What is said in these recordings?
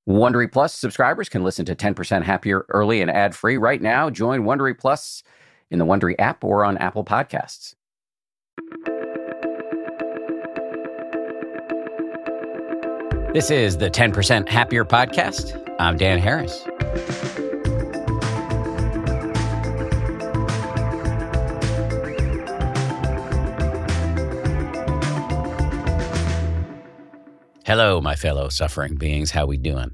Wondery Plus subscribers can listen to 10% Happier early and ad-free right now. Join Wondery Plus in the Wondery app or on Apple Podcasts. This is the 10% Happier podcast. I'm Dan Harris. Hello, my fellow suffering beings. How we doing?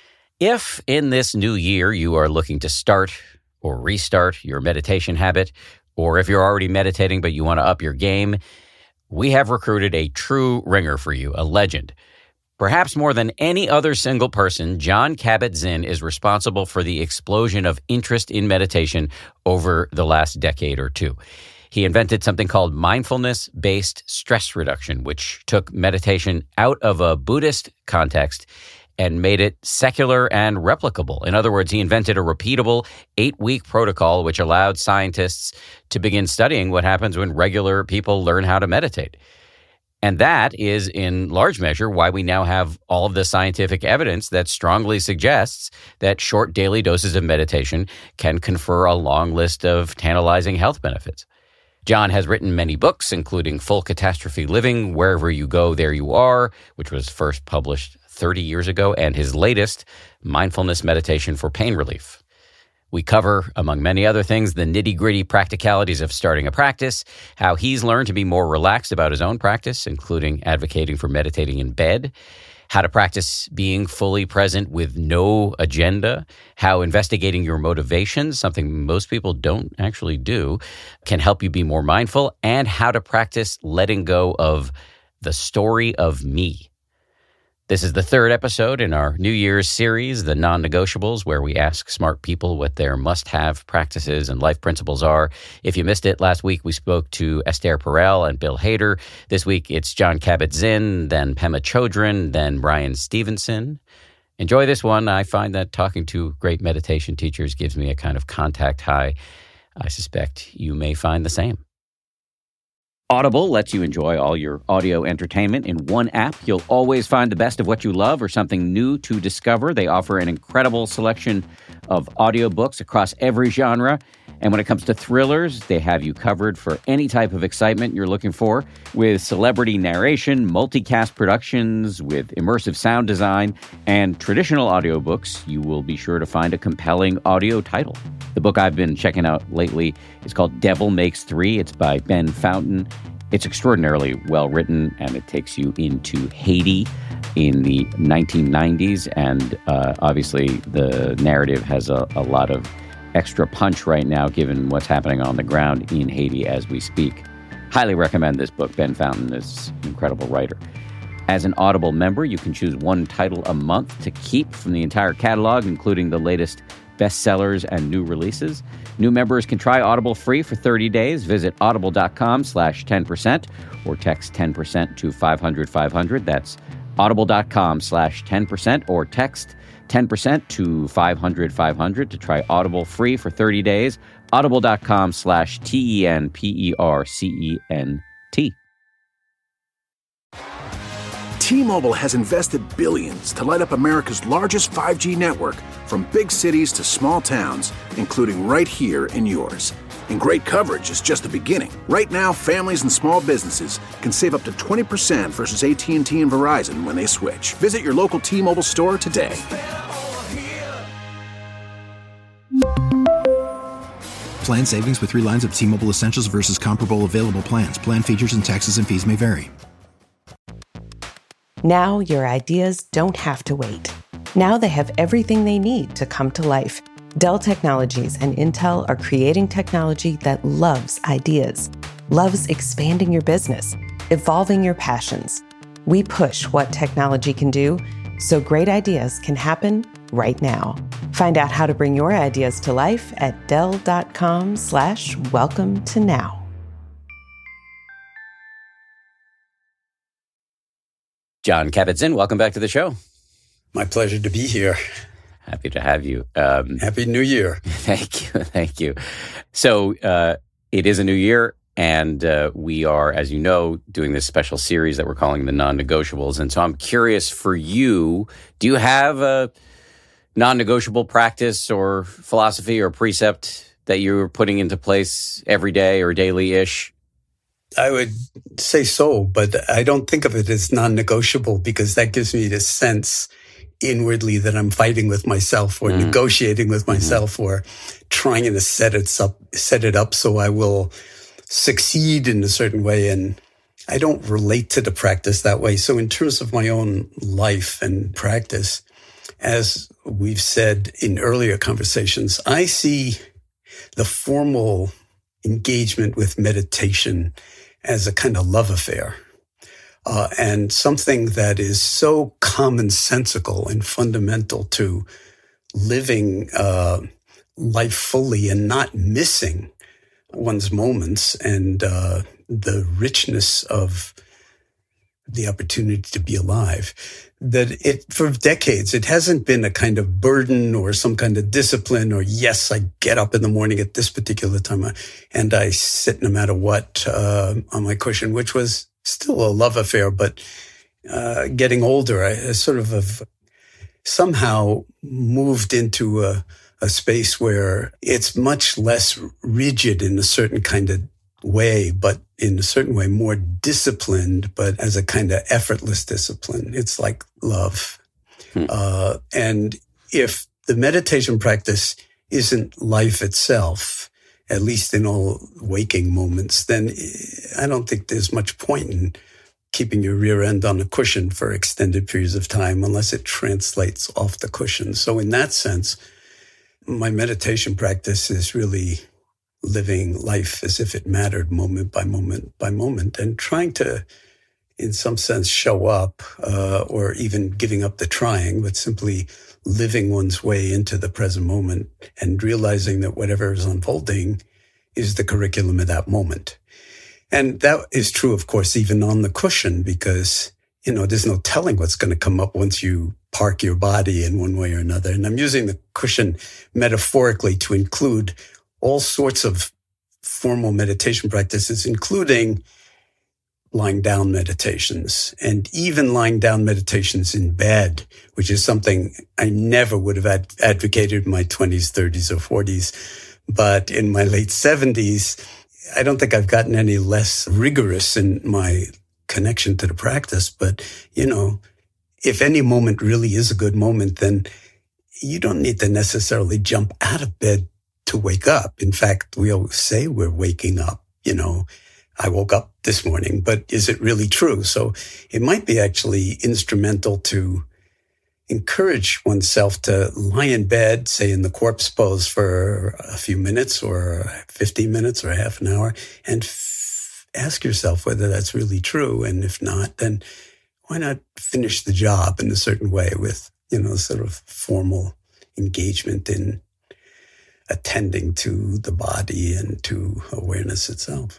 If in this new year you are looking to start or restart your meditation habit, or if you're already meditating but you want to up your game, we have recruited a true ringer for you, a legend. Perhaps more than any other single person, Jon Kabat-Zinn is responsible for the explosion of interest in meditation over the last decade or two. He invented something called mindfulness-based stress reduction, which took meditation out of a Buddhist context and made it secular and replicable. In other words, he invented a repeatable 8-week protocol which allowed scientists to begin studying what happens when regular people learn how to meditate. And that is, in large measure, why we now have all of the scientific evidence that strongly suggests that short daily doses of meditation can confer a long list of tantalizing health benefits. Jon has written many books, including Full Catastrophe Living, Wherever You Go, There You Are, which was first published 30 years ago, and his latest, Mindfulness Meditation for Pain Relief. We cover, among many other things, the nitty-gritty practicalities of starting a practice, how he's learned to be more relaxed about his own practice, including advocating for meditating in bed, how to practice being fully present with no agenda, how investigating your motivations, something most people don't actually do, can help you be more mindful, and how to practice letting go of the story of me. This is the third episode in our New Year's series, The Non-Negotiables, where we ask smart people what their must-have practices and life principles are. If you missed it, last week we spoke to Esther Perel and Bill Hader. This week it's Jon Kabat-Zinn, then Pema Chodron, then Bryan Stevenson. Enjoy this one. I find that talking to great meditation teachers gives me a kind of contact high. I suspect you may find the same. Audible lets you enjoy all your audio entertainment in one app. You'll always find the best of what you love or something new to discover. They offer an incredible selection of audiobooks across every genre. And when it comes to thrillers, they have you covered for any type of excitement you're looking for, with celebrity narration, multicast productions, with immersive sound design, and traditional audiobooks. You will be sure to find a compelling audio title. The book I've been checking out lately is called Devil Makes Three. It's by Ben Fountain. It's extraordinarily well written, and it takes you into Haiti in the 1990s. And obviously, the narrative has a lot of extra punch right now, given what's happening on the ground in Haiti as we speak. Highly recommend this book. Ben Fountain is an incredible writer. As an Audible member, you can choose one title a month to keep from the entire catalog, including the latest bestsellers and new releases. New members can try Audible free for 30 days. Visit audible.com/10% or text 10% to 500-500. That's audible.com/10% or text 10% to 500-500 to try Audible free for 30 days. Audible.com/TENPERCENT. T-Mobile has invested billions to light up America's largest 5G network, from big cities to small towns, including right here in yours. And great coverage is just the beginning. Right now, families and small businesses can save up to 20% versus AT&T and Verizon when they switch. Visit your local T-Mobile store today. Plan savings with 3 lines of T-Mobile Essentials versus comparable available plans. Plan features and taxes and fees may vary. Now your ideas don't have to wait. Now they have everything they need to come to life. Dell Technologies and Intel are creating technology that loves ideas, loves expanding your business, evolving your passions. We push what technology can do so great ideas can happen right now. Find out how to bring your ideas to life at Dell.com/welcome to now. Jon Kabat-Zinn, welcome back to the show. My pleasure to be here. Happy to have you. Happy New Year. Thank you. So it is a new year. And we are, as you know, doing this special series that we're calling the non-negotiables. And so I'm curious for you, do you have a non-negotiable practice or philosophy or precept that you're putting into place every day or daily-ish? I would say so, but I don't think of it as non-negotiable because that gives me the sense inwardly that I'm fighting with myself or negotiating with myself or trying to set it up so I will succeed in a certain way. And I don't relate to the practice that way. So in terms of my own life and practice, as we've said in earlier conversations, I see the formal engagement with meditation as a kind of love affair. And something that is so commonsensical and fundamental to living life fully and not missing one's moments and the richness of the opportunity to be alive, that for decades, it hasn't been a kind of burden or some kind of discipline or, yes, I get up in the morning at this particular time and I sit no matter what on my cushion, which was still a love affair, but getting older, I sort of have somehow moved into a space where it's much less rigid in a certain kind of way, but in a certain way more disciplined, but as a kind of effortless discipline. It's like love. And if the meditation practice isn't life itself, at least in all waking moments, then I don't think there's much point in keeping your rear end on a cushion for extended periods of time unless it translates off the cushion. So in that sense, my meditation practice is really living life as if it mattered moment by moment by moment and trying to, in some sense, show up or even giving up the trying, but simply living one's way into the present moment and realizing that whatever is unfolding is the curriculum of that moment. And that is true, of course, even on the cushion, because, there's no telling what's going to come up once you park your body in one way or another. And I'm using the cushion metaphorically to include all sorts of formal meditation practices, including lying down meditations and even lying down meditations in bed, which is something I never would have advocated in my 20s, 30s, or 40s. But in my late 70s, I don't think I've gotten any less rigorous in my connection to the practice. But, if any moment really is a good moment, then you don't need to necessarily jump out of bed to wake up. In fact, we always say we're waking up. I woke up this morning, but is it really true? So it might be actually instrumental to encourage oneself to lie in bed, say in the corpse pose for a few minutes or 15 minutes or half an hour, and ask yourself whether that's really true. And if not, then why not finish the job in a certain way with, sort of formal engagement in attending to the body and to awareness itself.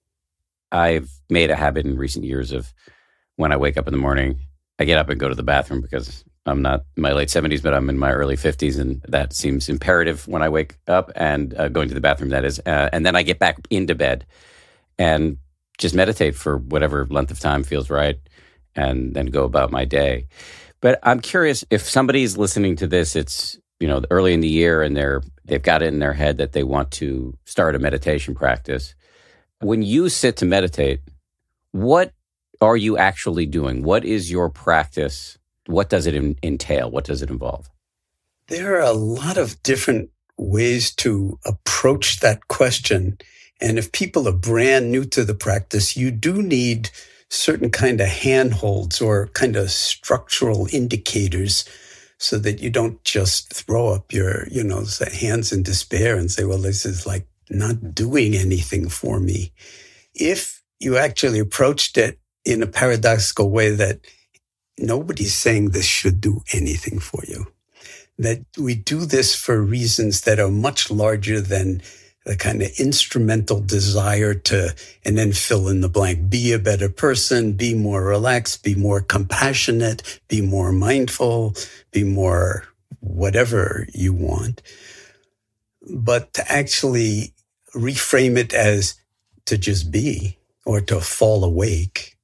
I've made a habit in recent years of when I wake up in the morning, I get up and go to the bathroom because I'm not in my late 70s, but I'm in my early 50s. And that seems imperative when I wake up and going to the bathroom, that is. And then I get back into bed and just meditate for whatever length of time feels right and then go about my day. But I'm curious if somebody's listening to this, it's, early in the year and they've got it in their head that they want to start a meditation practice. When you sit to meditate, what are you actually doing? What is your practice? What does it entail? What does it involve? There are a lot of different ways to approach that question. And if people are brand new to the practice, you do need certain kind of handholds or kind of structural indicators so that you don't just throw up your, hands in despair and say, well, this is like not doing anything for me. If you actually approached it in a paradoxical way that nobody's saying this should do anything for you, that we do this for reasons that are much larger than the kind of instrumental desire to, and then fill in the blank, be a better person, be more relaxed, be more compassionate, be more mindful, be more whatever you want. But to actually reframe it as to just be or to fall awake,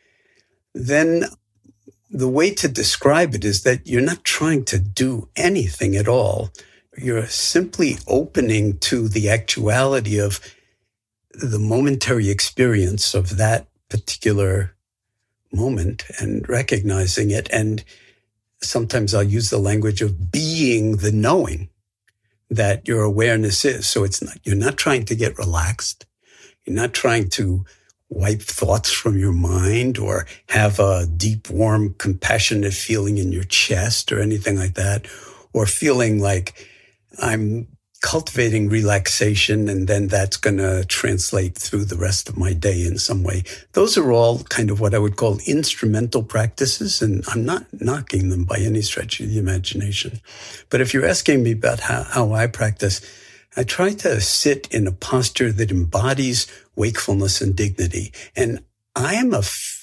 then the way to describe it is that you're not trying to do anything at all. You're simply opening to the actuality of the momentary experience of that particular moment and recognizing it. And sometimes I'll use the language of being the knowing that your awareness is. So you're not trying to get relaxed. You're not trying to wipe thoughts from your mind or have a deep, warm, compassionate feeling in your chest or anything like that, or feeling like I'm cultivating relaxation and then that's going to translate through the rest of my day in some way. Those are all kind of what I would call instrumental practices, and I'm not knocking them by any stretch of the imagination. But if you're asking me about how I practice, I try to sit in a posture that embodies wakefulness and dignity. And I am a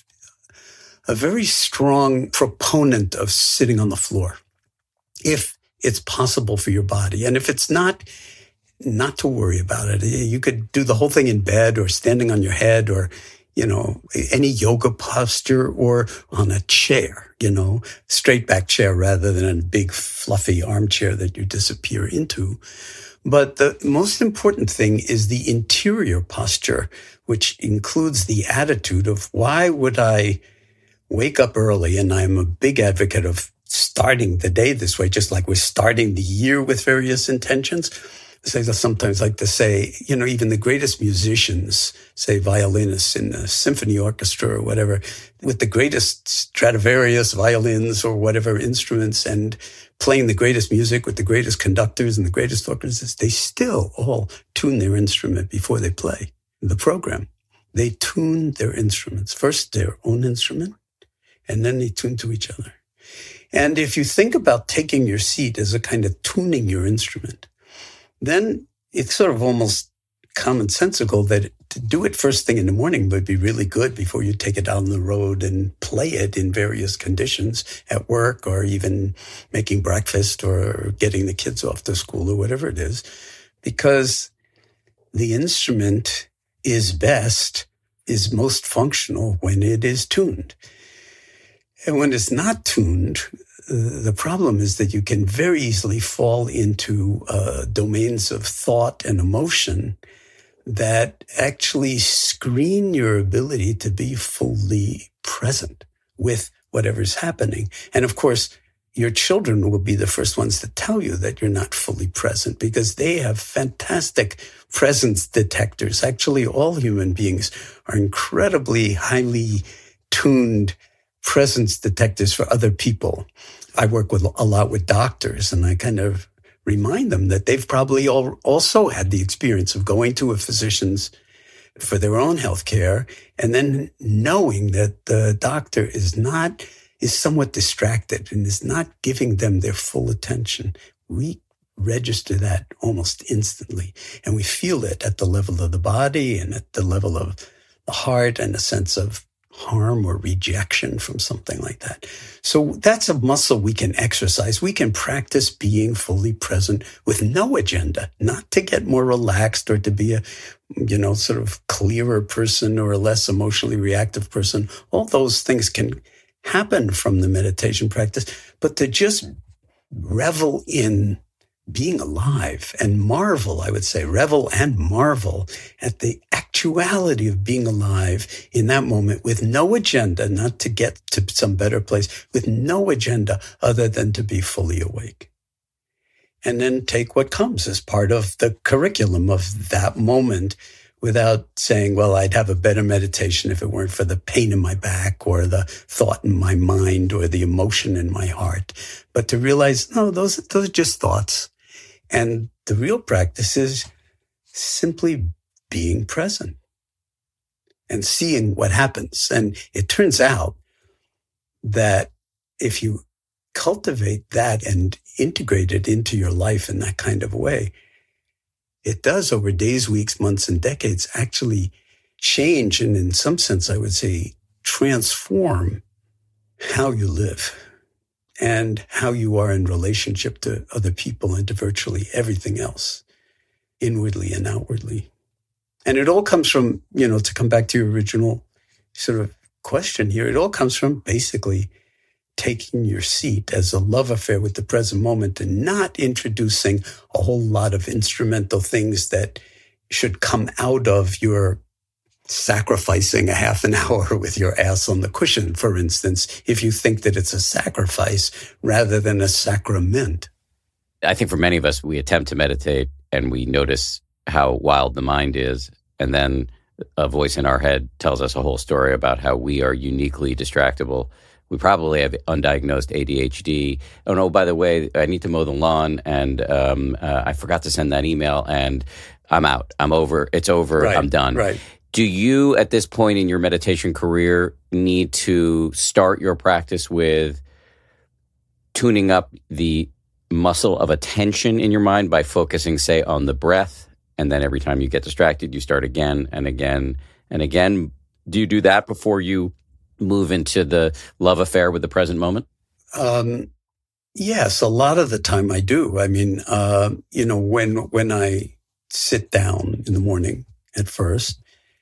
very strong proponent of sitting on the floor, if it's possible for your body. And if it's not to worry about it. You could do the whole thing in bed or standing on your head or, any yoga posture or on a chair, straight back chair rather than a big fluffy armchair that you disappear into. But the most important thing is the interior posture, which includes the attitude of why would I wake up early? And I'm a big advocate of starting the day this way, just like we're starting the year with various intentions. I sometimes like to say, even the greatest musicians, say violinists in a symphony orchestra or whatever, with the greatest Stradivarius violins or whatever instruments and playing the greatest music with the greatest conductors and the greatest orchestras, they still all tune their instrument before they play the program. They tune their instruments, first their own instrument, and then they tune to each other. And if you think about taking your seat as a kind of tuning your instrument, then it's sort of almost commonsensical that to do it first thing in the morning would be really good before you take it out on the road and play it in various conditions at work or even making breakfast or getting the kids off to school or whatever it is, because the instrument is most functional when it is tuned. And when it's not tuned, the problem is that you can very easily fall into domains of thought and emotion that actually screen your ability to be fully present with whatever's happening. And of course, your children will be the first ones to tell you that you're not fully present because they have fantastic presence detectors. Actually, all human beings are incredibly highly tuned presence detectors for other people. I work a lot with doctors, and I kind of remind them that they've probably also had the experience of going to a physician's for their own health care and then knowing that the doctor is somewhat distracted and is not giving them their full attention. We register that almost instantly, and we feel it at the level of the body and at the level of the heart and a sense of harm or rejection from something like that. So that's a muscle we can exercise. We can practice being fully present with no agenda, not to get more relaxed or to be a, sort of clearer person or a less emotionally reactive person. All those things can happen from the meditation practice, but to just revel in being alive and marvel, I would say, revel and marvel at the actuality of being alive in that moment with no agenda, not to get to some better place, with no agenda other than to be fully awake. And then take what comes as part of the curriculum of that moment without saying, well, I'd have a better meditation if it weren't for the pain in my back or the thought in my mind or the emotion in my heart. But to realize, no, those are just thoughts. And the real practice is simply being present and seeing what happens. And it turns out that if you cultivate that and integrate it into your life in that kind of a way, it does over days, weeks, months, and decades actually change and in some sense, I would say, transform how you live and how you are in relationship to other people and to virtually everything else, inwardly and outwardly. And it all comes from, to come back to your original sort of question here, it all comes from basically taking your seat as a love affair with the present moment and not introducing a whole lot of instrumental things that should come out of your sacrificing a half an hour with your ass on the cushion, for instance, if you think that it's a sacrifice rather than a sacrament. I think for many of us, we attempt to meditate and we notice how wild the mind is. And then a voice in our head tells us a whole story about how we are uniquely distractible. We probably have undiagnosed ADHD. Oh, no, by the way, I need to mow the lawn, and I forgot to send that email, and I'm out. I'm over. It's over. Right, I'm done. Right. Do you, at this point in your meditation career, need to start your practice with tuning up the muscle of attention in your mind by focusing, say, on the breath, and then every time you get distracted, you start again and again and again? Do you do that before you move into the love affair with the present moment? Yes, a lot of the time I do. I mean, when I sit down in the morning at first,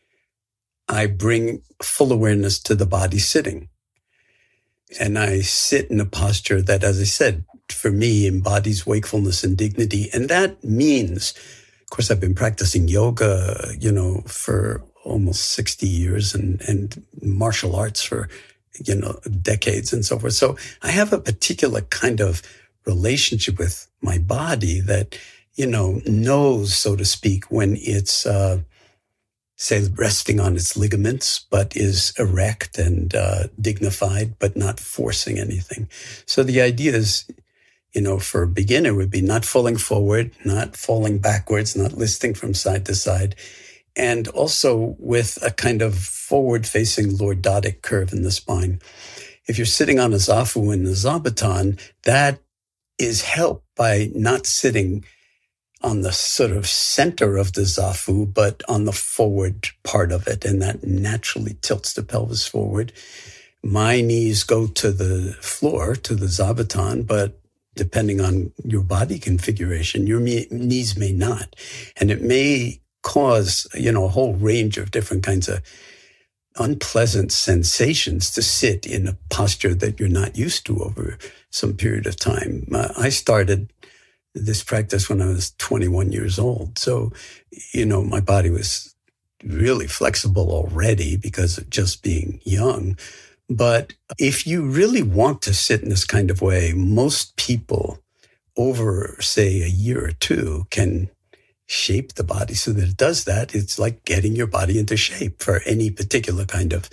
I bring full awareness to the body sitting. And I sit in a posture that, as I said, for me, embodies wakefulness and dignity. And that means, of course, I've been practicing yoga, for almost 60 years and martial arts for, decades and so forth. So I have a particular kind of relationship with my body that, knows, so to speak, when it's, say, resting on its ligaments, but is erect and dignified, but not forcing anything. So the idea is, for a beginner would be not falling forward, not falling backwards, not listing from side to side, and also with a kind of forward-facing lordotic curve in the spine. If you're sitting on a zafu in the zabuton, that is helped by not sitting on the sort of center of the zafu, but on the forward part of it, and that naturally tilts the pelvis forward. My knees go to the floor, to the zabuton, but depending on your body configuration, your knees may not. And it may cause, a whole range of different kinds of unpleasant sensations to sit in a posture that you're not used to over some period of time. I started this practice when I was 21 years old. So, my body was really flexible already because of just being young. But if you really want to sit in this kind of way, most people over, say, a year or two can shape the body so that it does that. It's like getting your body into shape for any particular kind of,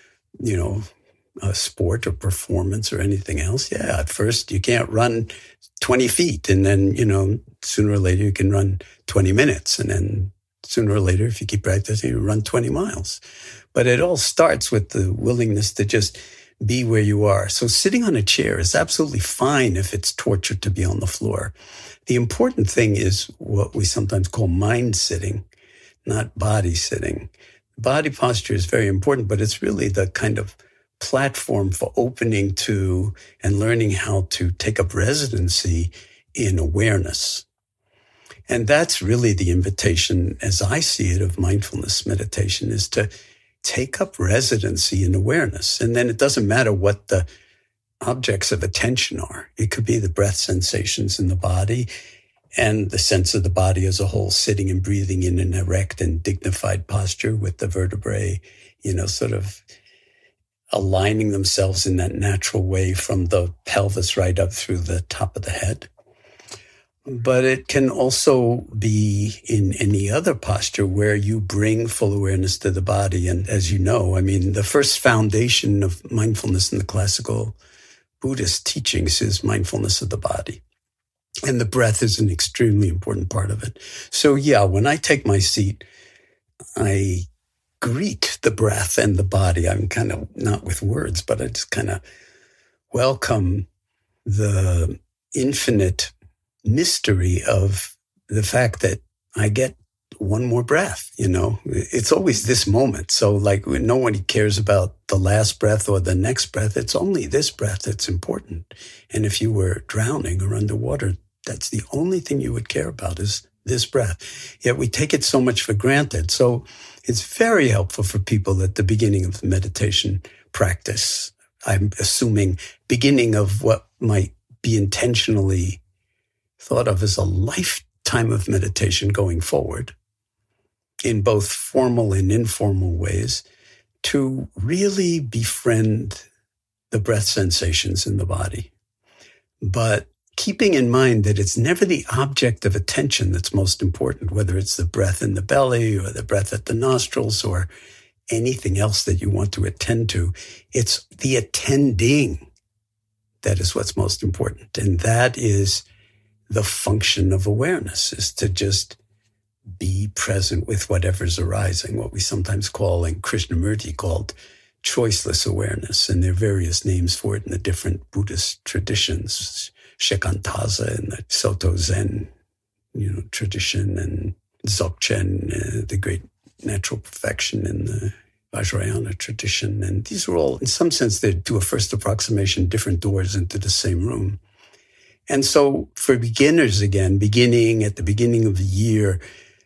sport or performance or anything else. Yeah, at first you can't run 20 feet and then, sooner or later you can run 20 minutes. And then sooner or later, if you keep practicing, you run 20 miles. But it all starts with the willingness to just be where you are. So sitting on a chair is absolutely fine if it's torture to be on the floor. The important thing is what we sometimes call mind sitting, not body sitting. Body posture is very important, but it's really the kind of platform for opening to and learning how to take up residency in awareness. And that's really the invitation, as I see it, of mindfulness meditation, is to take up residency in awareness. And then it doesn't matter what the objects of attention are. It could be the breath sensations in the body and the sense of the body as a whole, sitting and breathing in an erect and dignified posture with the vertebrae, sort of aligning themselves in that natural way from the pelvis right up through the top of the head. But it can also be in any other posture where you bring full awareness to the body. And as you know, the first foundation of mindfulness in the classical Buddhist teachings is mindfulness of the body. And the breath is an extremely important part of it. So yeah, when I take my seat, I greet the breath and the body. I'm kind of not with words, but I just kind of welcome the infinite mystery of the fact that I get one more breath, It's always this moment. So like nobody cares about the last breath or the next breath. It's only this breath that's important. And if you were drowning or underwater, that's the only thing you would care about is this breath. Yet we take it so much for granted. So it's very helpful for people at the beginning of the meditation practice. I'm assuming beginning of what might be intentionally thought of as a lifetime of meditation going forward in both formal and informal ways to really befriend the breath sensations in the body. But keeping in mind that it's never the object of attention that's most important, whether it's the breath in the belly or the breath at the nostrils or anything else that you want to attend to. It's the attending that is what's most important. And that is the function of awareness, is to just be present with whatever's arising, what we sometimes call, and Krishnamurti called, choiceless awareness. And there are various names for it in the different Buddhist traditions, Shikantaza in the Soto Zen, tradition, and Dzogchen, the great natural perfection in the Vajrayana tradition. And these are all, in some sense, they do a first approximation, different doors into the same room. And so for beginners, again, beginning at the beginning of the year,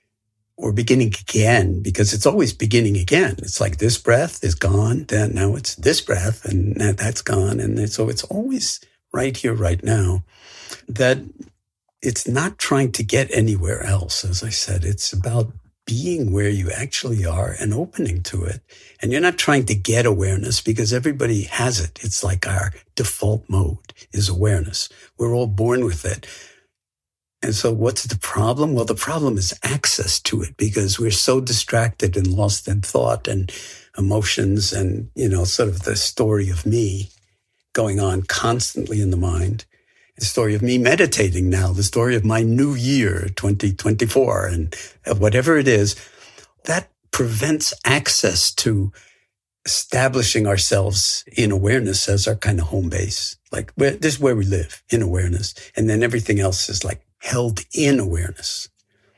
or beginning again, because it's always beginning again. It's like this breath is gone, then now it's this breath, and that's gone. And so it's always right here, right now, that it's not trying to get anywhere else. As I said, it's about being where you actually are and opening to it. And you're not trying to get awareness because everybody has it. It's like our default mode is awareness. We're all born with it. And so what's the problem? Well, the problem is access to it because we're so distracted and lost in thought and emotions and, sort of the story of me going on constantly in the mind. The story of me meditating now, the story of my new year, 2024, and whatever it is, that prevents access to establishing ourselves in awareness as our kind of home base. Like, this is where we live, in awareness. And then everything else is like held in awareness.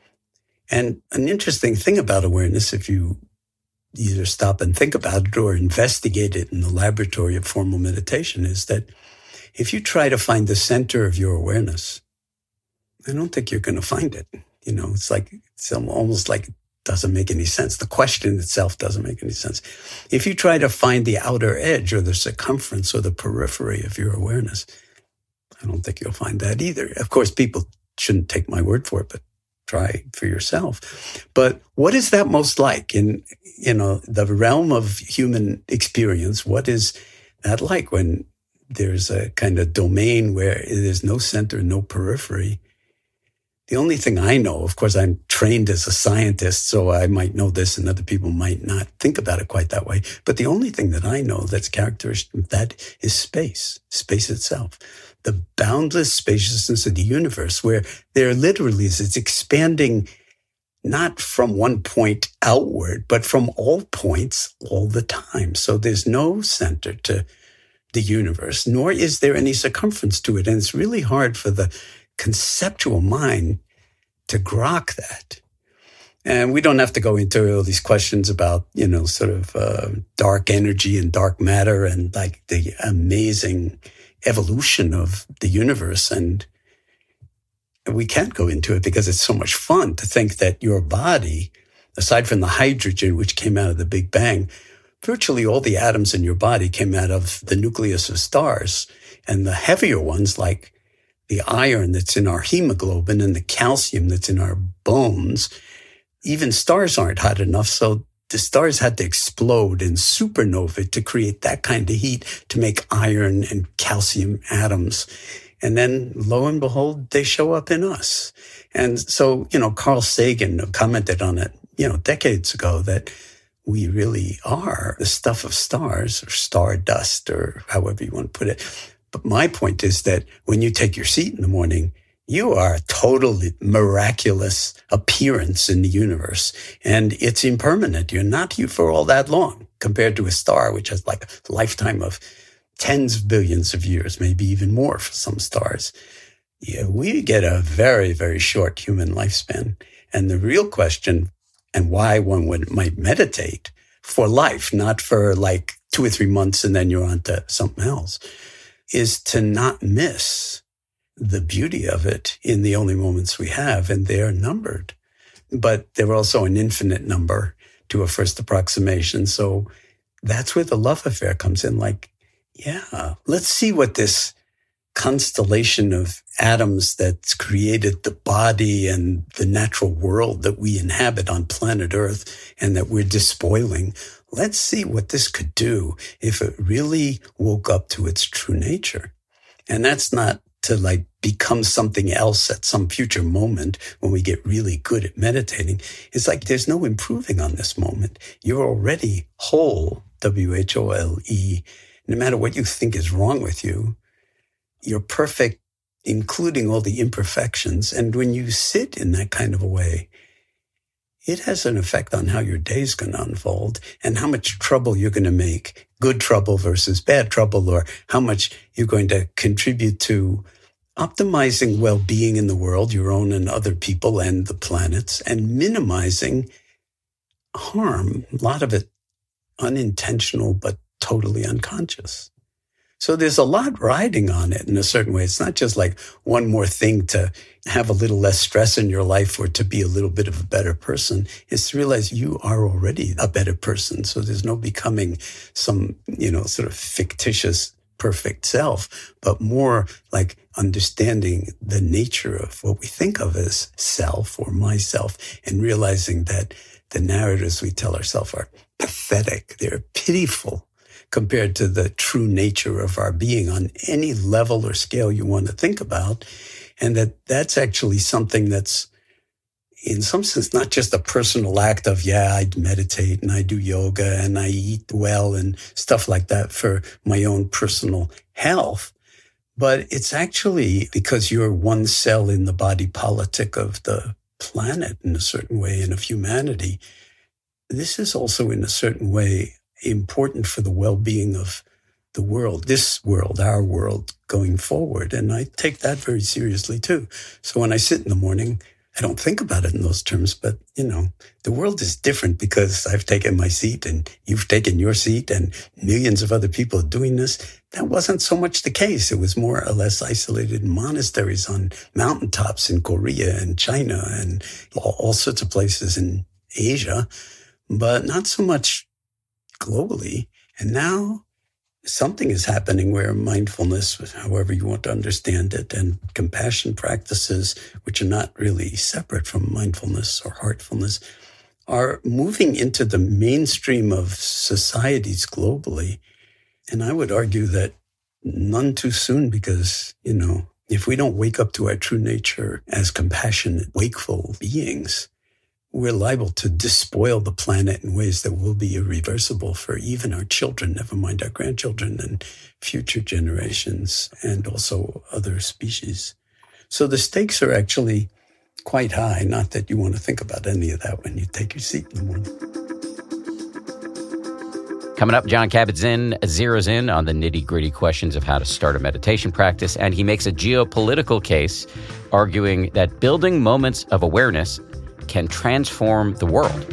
And an interesting thing about awareness, if you either stop and think about it or investigate it in the laboratory of formal meditation, is that if you try to find the center of your awareness, I don't think you're going to find it. It's almost like it doesn't make any sense. The question itself doesn't make any sense. If you try to find the outer edge or the circumference or the periphery of your awareness, I don't think you'll find that either. Of course, people shouldn't take my word for it, but try for yourself. But what is that most like in, the realm of human experience? What is that like when there's a kind of domain where there's no center, no periphery? The only thing I know, of course, I'm trained as a scientist, so I might know this and other people might not think about it quite that way. But the only thing that I know that's characteristic of that is space itself. The boundless spaciousness of the universe, where there literally is, it's expanding not from one point outward, but from all points all the time. So there's no center to the universe, nor is there any circumference to it. And it's really hard for the conceptual mind to grok that. And we don't have to go into all these questions about, dark energy and dark matter and like the amazing evolution of the universe. And we can't go into it because it's so much fun to think that your body, aside from the hydrogen, which came out of the Big Bang, virtually all the atoms in your body came out of the nucleus of stars. And the heavier ones, like the iron that's in our hemoglobin and the calcium that's in our bones, even stars aren't hot enough. So the stars had to explode in supernovae to create that kind of heat to make iron and calcium atoms. And then, lo and behold, they show up in us. And so, Carl Sagan commented on it, decades ago, that we really are the stuff of stars or stardust or however you want to put it. But my point is that when you take your seat in the morning, you are a totally miraculous appearance in the universe. And it's impermanent. You're not here for all that long compared to a star, which has like a lifetime of tens of billions of years, maybe even more for some stars. Yeah, we get a very, very short human lifespan. And the real question, and why one might meditate for life, not for like 2 or 3 months and then you're on to something else, is to not miss the beauty of it in the only moments we have, and they are numbered. But they're also an infinite number to a first approximation. So that's where the love affair comes in. Like, yeah, let's see what this constellation of atoms that's created the body and the natural world that we inhabit on planet Earth and that we're despoiling. Let's see what this could do if it really woke up to its true nature. And that's not to like become something else at some future moment when we get really good at meditating. It's like there's no improving on this moment. You're already whole, W-H-O-L-E. No matter what you think is wrong with you, you're perfect, including all the imperfections. And when you sit in that kind of a way, it has an effect on how your day's going to unfold and how much trouble you're going to make, good trouble versus bad trouble, or how much you're going to contribute to optimizing well-being in the world, your own and other people and the planets, and minimizing harm, a lot of it unintentional but totally unconscious. So there's a lot riding on it in a certain way. It's not just like one more thing to have a little less stress in your life or to be a little bit of a better person. It's to realize you are already a better person. So there's no becoming some, sort of fictitious perfect self, but more like understanding the nature of what we think of as self or myself and realizing that the narratives we tell ourselves are pathetic. They're pitiful compared to the true nature of our being on any level or scale you want to think about. And that's actually something that's, in some sense, not just a personal act of, I meditate and I do yoga and I eat well and stuff like that for my own personal health. But it's actually because you're one cell in the body politic of the planet in a certain way and of humanity. This is also in a certain way important for the well-being of the world, this world, our world going forward. And I take that very seriously too. So when I sit in the morning, I don't think about it in those terms, but the world is different because I've taken my seat and you've taken your seat and millions of other people are doing this. That wasn't so much the case. It was more or less isolated in monasteries on mountaintops in Korea and China and all sorts of places in Asia, but not so much globally. And now something is happening where mindfulness, however you want to understand it, and compassion practices, which are not really separate from mindfulness or heartfulness, are moving into the mainstream of societies globally. And I would argue that none too soon because, if we don't wake up to our true nature as compassionate, wakeful beings, we're liable to despoil the planet in ways that will be irreversible for even our children, never mind our grandchildren and future generations, and also other species. So the stakes are actually quite high, not that you want to think about any of that when you take your seat in the morning. Coming up, Jon Kabat-Zinn zeroes in on the nitty-gritty questions of how to start a meditation practice, and he makes a geopolitical case, arguing that building moments of awareness can transform the world.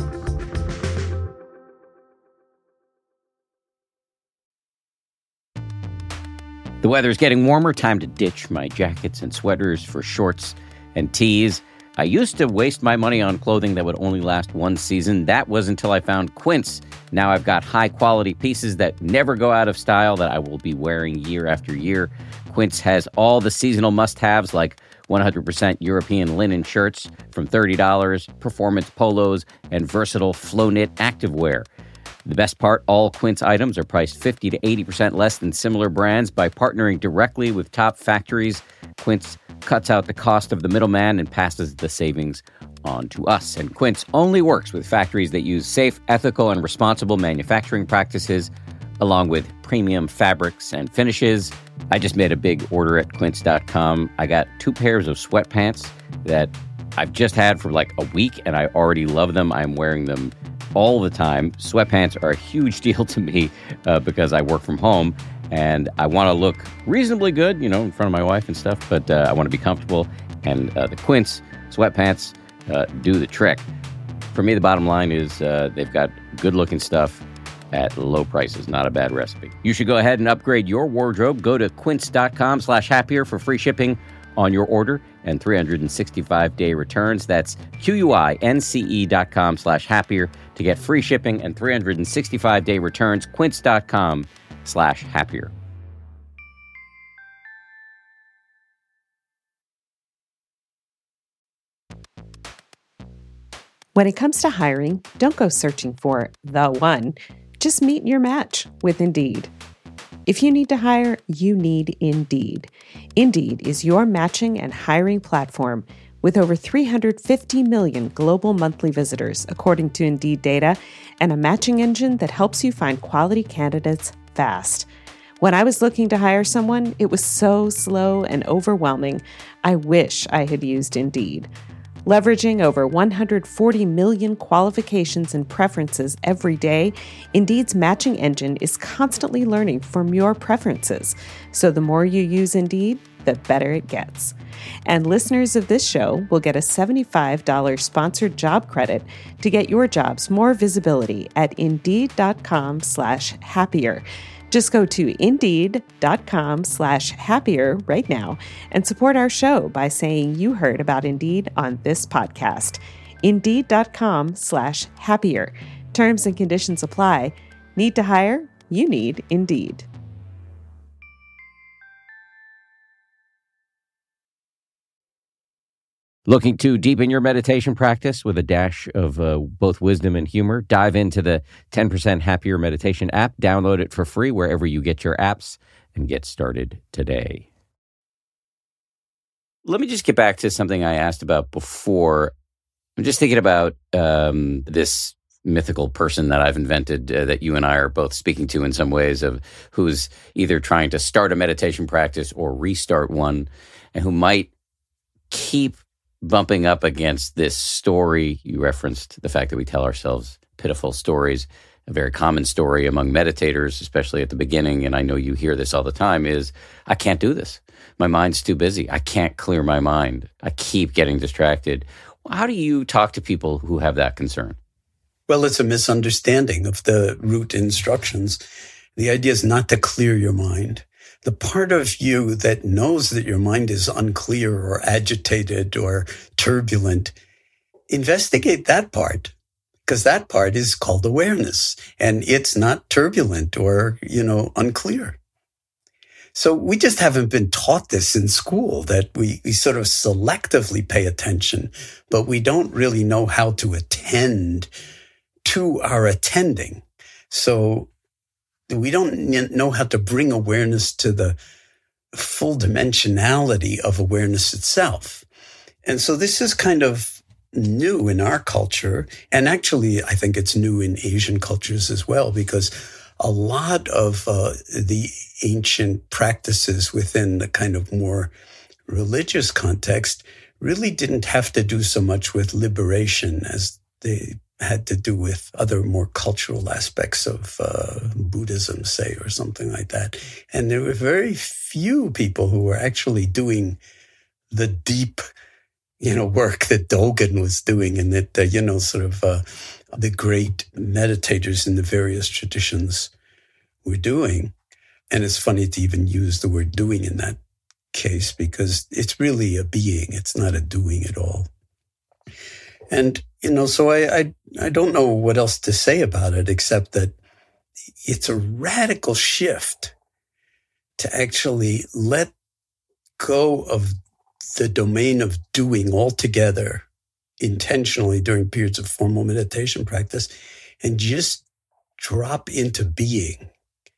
The weather is getting warmer. Time to ditch my jackets and sweaters for shorts and tees. I used to waste my money on clothing that would only last one season. That was until I found Quince. Now I've got high-quality pieces that never go out of style that I will be wearing year after year. Quince has all the seasonal must-haves like 100% European linen shirts from $30, performance polos, and versatile flow-knit activewear. The best part, all Quince items are priced 50 to 80% less than similar brands. By partnering directly with top factories, Quince cuts out the cost of the middleman and passes the savings on to us. And Quince only works with factories that use safe, ethical, and responsible manufacturing practices, along with premium fabrics and finishes. I just made a big order at quince.com. I got 2 pairs of sweatpants that I've just had for like a week, and I already love them. I'm wearing them all the time. Sweatpants are a huge deal to me because I work from home, and I want to look reasonably good, in front of my wife and stuff, but I want to be comfortable, and the Quince sweatpants do the trick. For me, the bottom line is they've got good-looking stuff at low prices. Not a bad recipe. You should go ahead and upgrade your wardrobe. Go to quince.com/happier for free shipping on your order and 365-day returns. That's QUINCE.com/happier to get free shipping and 365-day returns. Quince.com/happier. When it comes to hiring, don't go searching for the one. Just meet your match with Indeed. If you need to hire, you need Indeed. Indeed is your matching and hiring platform with over 350 million global monthly visitors, according to Indeed data, and a matching engine that helps you find quality candidates fast. When I was looking to hire someone, it was so slow and overwhelming. I wish I had used Indeed. Leveraging over 140 million qualifications and preferences every day, Indeed's matching engine is constantly learning from your preferences. So the more you use Indeed, the better it gets. And listeners of this show will get a $75 sponsored job credit to get your jobs more visibility at Indeed.com/happier. Just go to Indeed.com/happier right now and support our show by saying you heard about Indeed on this podcast. Indeed.com/happier. Terms and conditions apply. Need to hire? You need Indeed. Looking to deepen your meditation practice with a dash of both wisdom and humor? Dive into the 10% Happier Meditation app. Download it for free wherever you get your apps and get started today. Let me just get back to something I asked about before. I'm just thinking about this mythical person that I've invented that you and I are both speaking to in some ways, of who's either trying to start a meditation practice or restart one, and who might keep bumping up against this story. You referenced the fact that we tell ourselves pitiful stories. A very common story among meditators, especially at the beginning, and I know you hear this all the time, is, I can't do this. My mind's too busy. I can't clear my mind. I keep getting distracted. How do you talk to people who have that concern? Well, it's a misunderstanding of the root instructions. The idea is not to clear your mind. The part of you that knows that your mind is unclear or agitated or turbulent, investigate that part, because that part is called awareness, and it's not turbulent or, unclear. So we just haven't been taught this in school, that we sort of selectively pay attention, but we don't really know how to attend to our attending. So we don't know how to bring awareness to the full dimensionality of awareness itself. And so this is kind of new in our culture. And actually, I think it's new in Asian cultures as well, because a lot of the ancient practices within the kind of more religious context really didn't have to do so much with liberation as they had to do with other more cultural aspects of Buddhism, say, or something like that. And there were very few people who were actually doing the deep, work that Dogen was doing, and that, the great meditators in the various traditions were doing. And it's funny to even use the word doing in that case, because it's really a being. It's not a doing at all. And, so I don't know what else to say about it, except that it's a radical shift to actually let go of the domain of doing altogether intentionally during periods of formal meditation practice and just drop into being.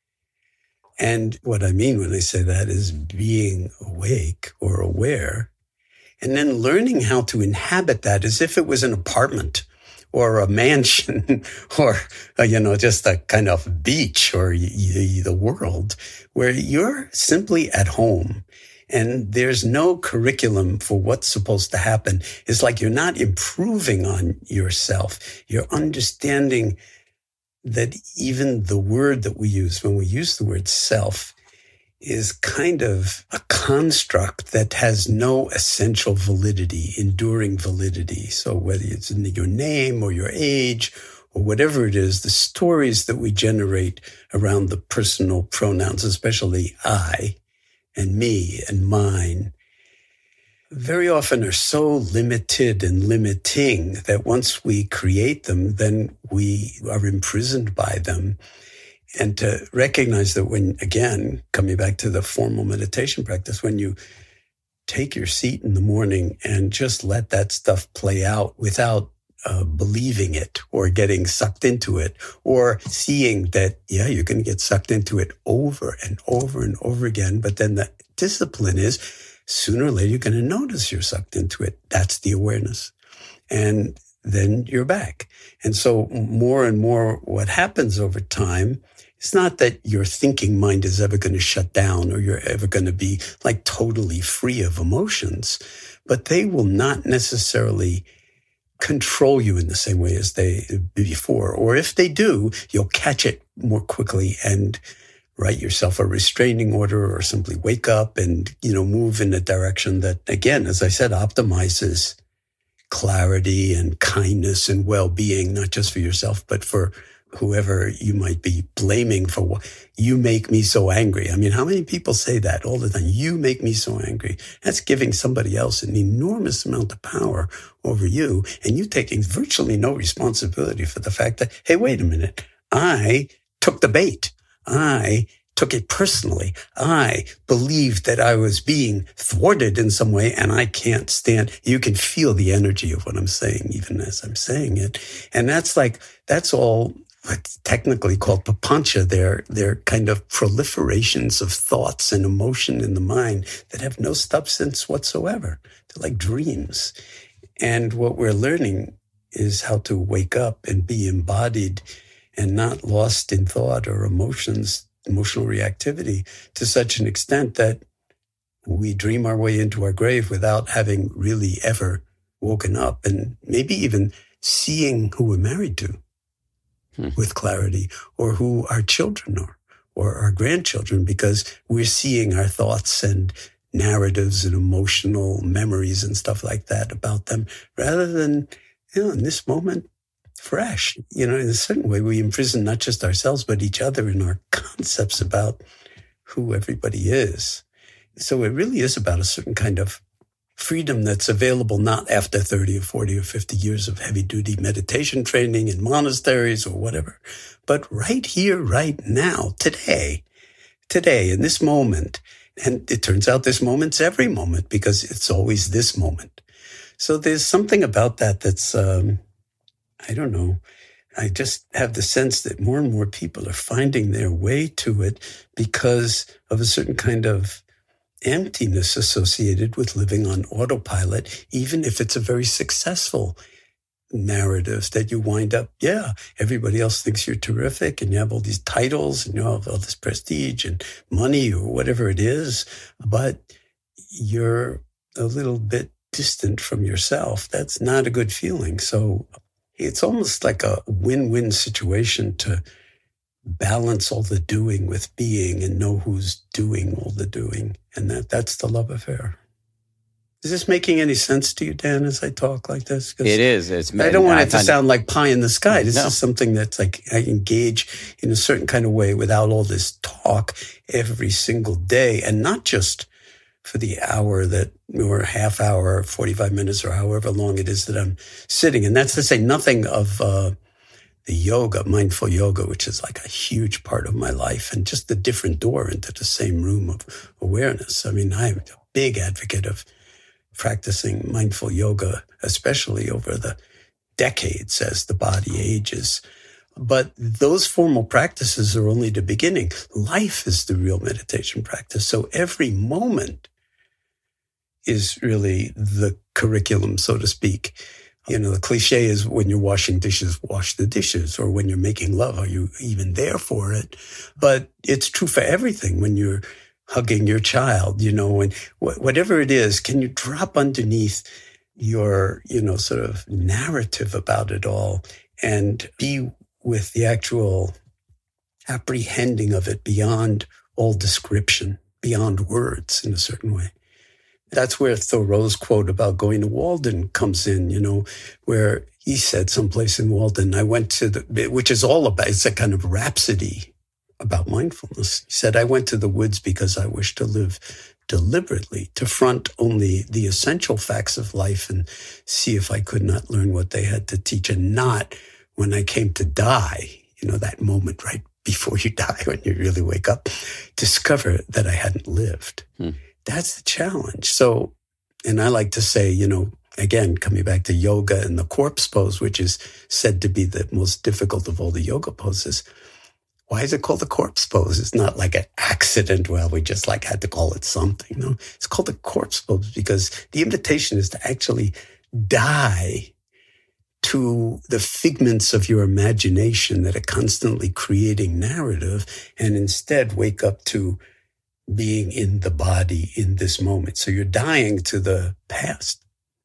And what I mean when I say that is being awake or aware, and then learning how to inhabit that as if it was an apartment or a mansion or, just a kind of beach or the world where you're simply at home and there's no curriculum for what's supposed to happen. It's like you're not improving on yourself. You're understanding that even the word that we use, when we use the word self, is kind of a construct that has no essential validity, enduring validity. So whether it's in your name or your age or whatever it is, the stories that we generate around the personal pronouns, especially I and me and mine, very often are so limited and limiting that once we create them, then we are imprisoned by them. And to recognize that when, again, coming back to the formal meditation practice, when you take your seat in the morning and just let that stuff play out without believing it or getting sucked into it, or seeing that, yeah, you're going to get sucked into it over and over and over again. But then the discipline is sooner or later, you're going to notice you're sucked into it. That's the awareness. And then you're back. And so more and more what happens over time, it's not that your thinking mind is ever going to shut down or you're ever going to be like totally free of emotions, but they will not necessarily control you in the same way as they did before. Or if they do, you'll catch it more quickly and write yourself a restraining order or simply wake up and, move in a direction that, again, as I said, optimizes clarity and kindness and well-being, not just for yourself, but for whoever you might be blaming for what you make me so angry. I mean, how many people say that all the time? You make me so angry. That's giving somebody else an enormous amount of power over you, and you taking virtually no responsibility for the fact that, hey, wait a minute, I took the bait. I took it personally. I believed that I was being thwarted in some way, and I can't stand. You can feel the energy of what I'm saying, even as I'm saying it. And that's all what's technically called papancha. They're kind of proliferations of thoughts and emotion in the mind that have no substance whatsoever. They're like dreams. And what we're learning is how to wake up and be embodied and not lost in thought or emotions, emotional reactivity to such an extent that we dream our way into our grave without having really ever woken up and maybe even seeing who we're married to with clarity, or who our children are, or our grandchildren, because we're seeing our thoughts and narratives and emotional memories and stuff like that about them, rather than, in this moment, fresh. In a certain way, we imprison not just ourselves, but each other in our concepts about who everybody is. So it really is about a certain kind of freedom that's available not after 30 or 40 or 50 years of heavy-duty meditation training in monasteries or whatever, but right here, right now, today, in this moment. And it turns out this moment's every moment, because it's always this moment. So there's something about that that's, I don't know. I just have the sense that more and more people are finding their way to it because of a certain kind of emptiness associated with living on autopilot, even if it's a very successful narrative that you wind up, everybody else thinks you're terrific and you have all these titles and you have all this prestige and money or whatever it is, but you're a little bit distant from yourself. That's not a good feeling. So it's almost like a win-win situation to balance all the doing with being and know who's doing all the doing. And that's the love affair. Is this making any sense to you, Dan, as I talk like this? It is. I don't want it to sound like pie in the sky. This is something that's like I engage in a certain kind of way without all this talk every single day, and not just for the hour or half hour, 45 minutes, or however long it is that I'm sitting. And that's to say nothing of the yoga, mindful yoga, which is like a huge part of my life, and just the different door into the same room of awareness. I mean, I'm a big advocate of practicing mindful yoga, especially over the decades as the body ages. But those formal practices are only the beginning. Life is the real meditation practice. So every moment is really the curriculum, so to speak. The cliche is when you're washing dishes, wash the dishes, or when you're making love, are you even there for it? But it's true for everything. When you're hugging your child, and whatever it is, can you drop underneath your, sort of narrative about it all and be with the actual apprehending of it beyond all description, beyond words in a certain way. That's where Thoreau's quote about going to Walden comes in, where he said someplace in Walden, I went to which is all about, it's a kind of rhapsody about mindfulness. He said, I went to the woods because I wished to live deliberately to front only the essential facts of life and see if I could not learn what they had to teach, and not when I came to die, that moment right before you die, when you really wake up, discover that I hadn't lived. That's the challenge. So, and I like to say, again, coming back to yoga and the corpse pose, which is said to be the most difficult of all the yoga poses. Why is it called the corpse pose? It's not like an accident. Well, we just had to call it something. No, it's called the corpse pose because the invitation is to actually die to the figments of your imagination that are constantly creating narrative, and instead wake up to being in the body in this moment. So you're dying to the past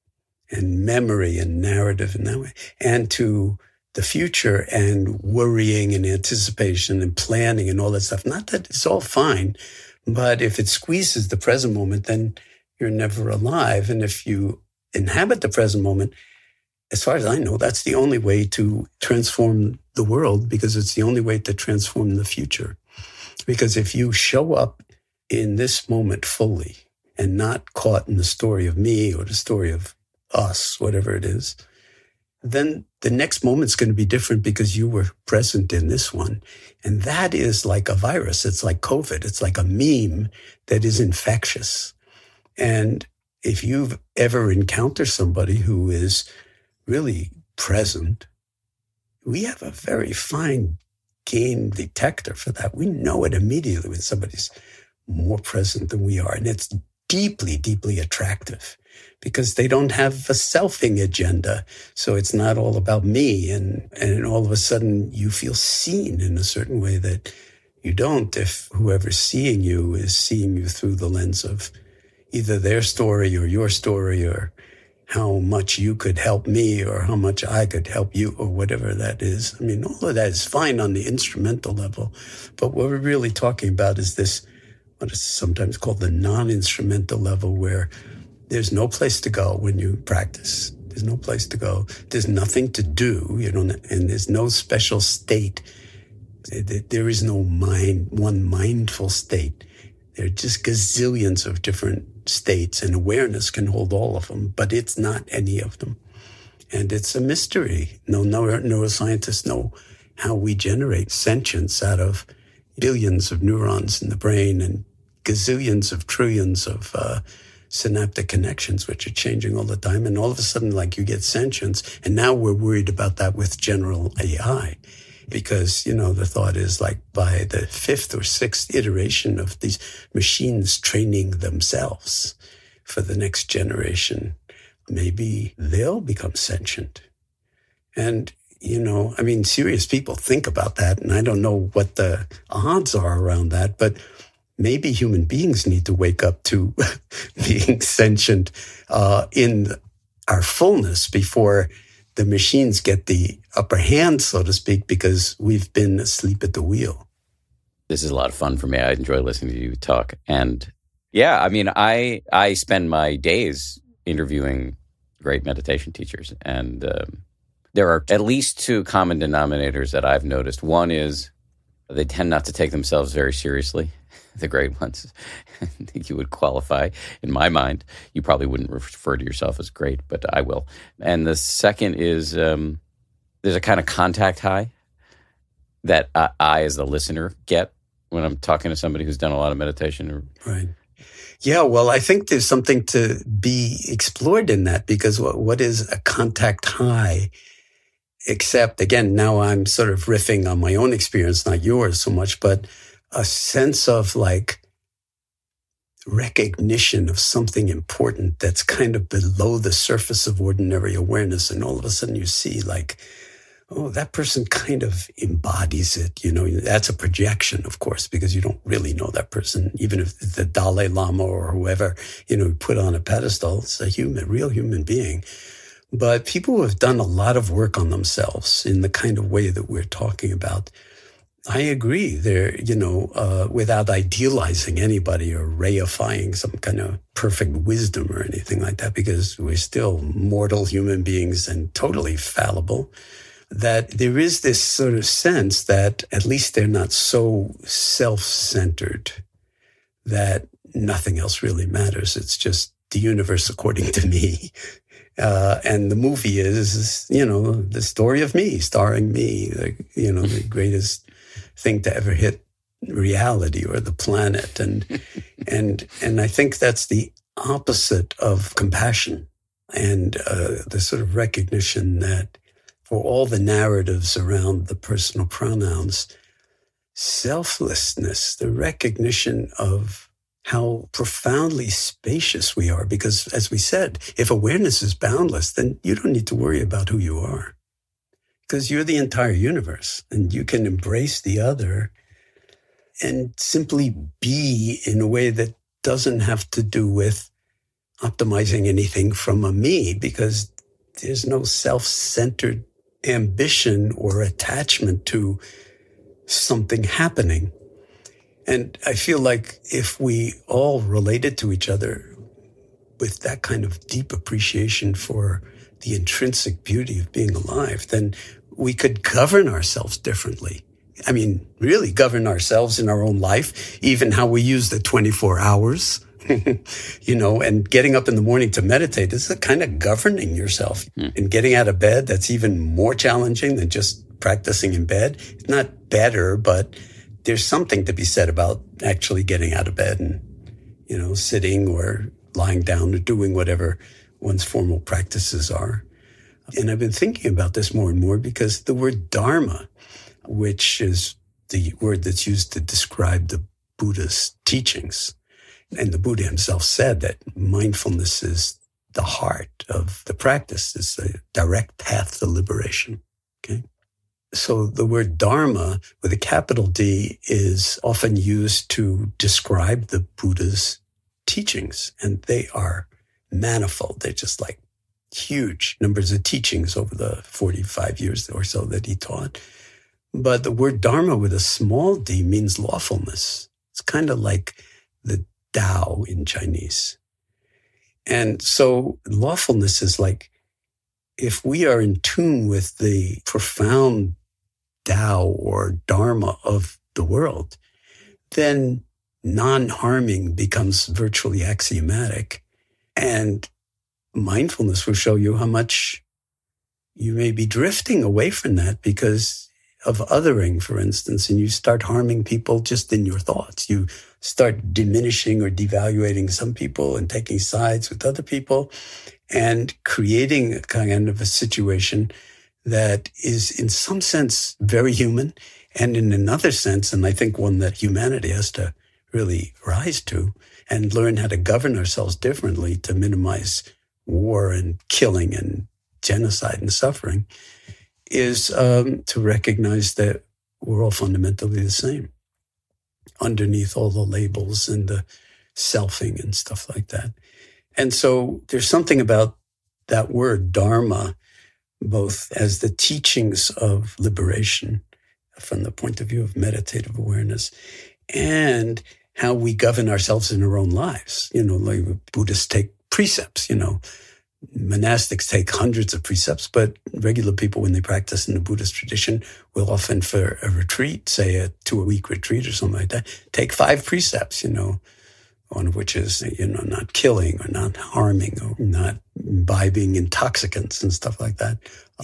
and memory and narrative in that way, and to the future and worrying and anticipation and planning and all that stuff. Not that it's all fine, but if it squeezes the present moment, then you're never alive. And if you inhabit the present moment, as far as I know, that's the only way to transform the world, because it's the only way to transform the future. Because if you show up in this moment fully and not caught in the story of me or the story of us, whatever it is, then the next moment's going to be different because you were present in this one. And that is like a virus. It's like COVID. It's like a meme that is infectious. And if you've ever encountered somebody who is really present, we have a very fine game detector for that. We know it immediately when somebody's more present than we are. And it's deeply, deeply attractive because they don't have a selfing agenda. So it's not all about me. And all of a sudden you feel seen in a certain way that you don't if whoever's seeing you is seeing you through the lens of either their story or your story, or how much you could help me or how much I could help you or whatever that is. I mean, all of that is fine on the instrumental level. But what we're really talking about is this, what is sometimes called the non-instrumental level, where there's no place to go when you practice. There's no place to go. There's nothing to do, and there's no special state. There is no one mindful state. There are just gazillions of different states, and awareness can hold all of them, but it's not any of them. And it's a mystery. No neuroscientists know how we generate sentience out of billions of neurons in the brain and gazillions of trillions of synaptic connections, which are changing all the time. And all of a sudden, you get sentience. And now we're worried about that with general AI. Because, the thought is by the 5th or 6th iteration of these machines training themselves for the next generation, maybe they'll become sentient. And, serious people think about that. And I don't know what the odds are around that, but maybe human beings need to wake up to being sentient in our fullness before the machines get the upper hand, so to speak, because we've been asleep at the wheel. This is a lot of fun for me. I enjoy listening to you talk. And yeah, I spend my days interviewing great meditation teachers. And there are at least two common denominators that I've noticed. One is they tend not to take themselves very seriously. The great ones. I think you would qualify, in my mind. You probably wouldn't refer to yourself as great, but I will. And the second is there's a kind of contact high that I, as the listener, get when I'm talking to somebody who's done a lot of meditation. Right. Yeah, well, I think there's something to be explored in that, because what is a contact high? Except, again, now I'm sort of riffing on my own experience, not yours so much, but a sense of recognition of something important that's kind of below the surface of ordinary awareness. And all of a sudden you see oh, that person kind of embodies it. That's a projection, of course, because you don't really know that person. Even if the Dalai Lama or whoever, put on a pedestal, it's a real human being. But people who have done a lot of work on themselves in the kind of way that we're talking about, I agree. They're, without idealizing anybody or reifying some kind of perfect wisdom or anything like that, because we're still mortal human beings and totally fallible, that there is this sort of sense that at least they're not so self-centered, that nothing else really matters. It's just the universe according to me. And the movie is, the story of me, starring me, the greatest thing to ever hit reality or the planet. And I think that's the opposite of compassion and the sort of recognition that for all the narratives around the personal pronouns, selflessness, the recognition of how profoundly spacious we are. Because as we said, if awareness is boundless, then you don't need to worry about who you are because you're the entire universe and you can embrace the other and simply be in a way that doesn't have to do with optimizing anything from a me, because there's no self-centered ambition or attachment to something happening. And I feel like if we all related to each other with that kind of deep appreciation for the intrinsic beauty of being alive, then we could govern ourselves differently. I mean, really govern ourselves in our own life, even how we use the 24 hours, and getting up in the morning to meditate is a kind of governing yourself. And getting out of bed, that's even more challenging than just practicing in bed. It's not better, but there's something to be said about actually getting out of bed and, sitting or lying down or doing whatever one's formal practices are. And I've been thinking about this more and more because the word Dharma, which is the word that's used to describe the Buddha's teachings, and the Buddha himself said that mindfulness is the heart of the practice. It's a direct path to liberation. Okay. So the word Dharma with a capital D is often used to describe the Buddha's teachings, and they are manifold. They're just like huge numbers of teachings over the 45 years or so that he taught. But the word Dharma with a small d means lawfulness. It's kind of like the Tao in Chinese. And so lawfulness is like, if we are in tune with the profound Tao or Dharma of the world, then non-harming becomes virtually axiomatic. And mindfulness will show you how much you may be drifting away from that because of othering, for instance, and you start harming people just in your thoughts. You start diminishing or devaluating some people and taking sides with other people and creating a kind of a situation that is in some sense very human and in another sense, and I think one that humanity has to really rise to and learn how to govern ourselves differently to minimize war and killing and genocide and suffering, is to recognize that we're all fundamentally the same underneath all the labels and the selfing and stuff like that. And so there's something about that word Dharma, both as the teachings of liberation from the point of view of meditative awareness and how we govern ourselves in our own lives. Like Buddhists take precepts, monastics take hundreds of precepts, but regular people, when they practice in the Buddhist tradition, will often for a retreat, say a 2-week retreat or something like that, take 5 precepts, one of which is, not killing or not harming or not imbibing intoxicants and stuff like that.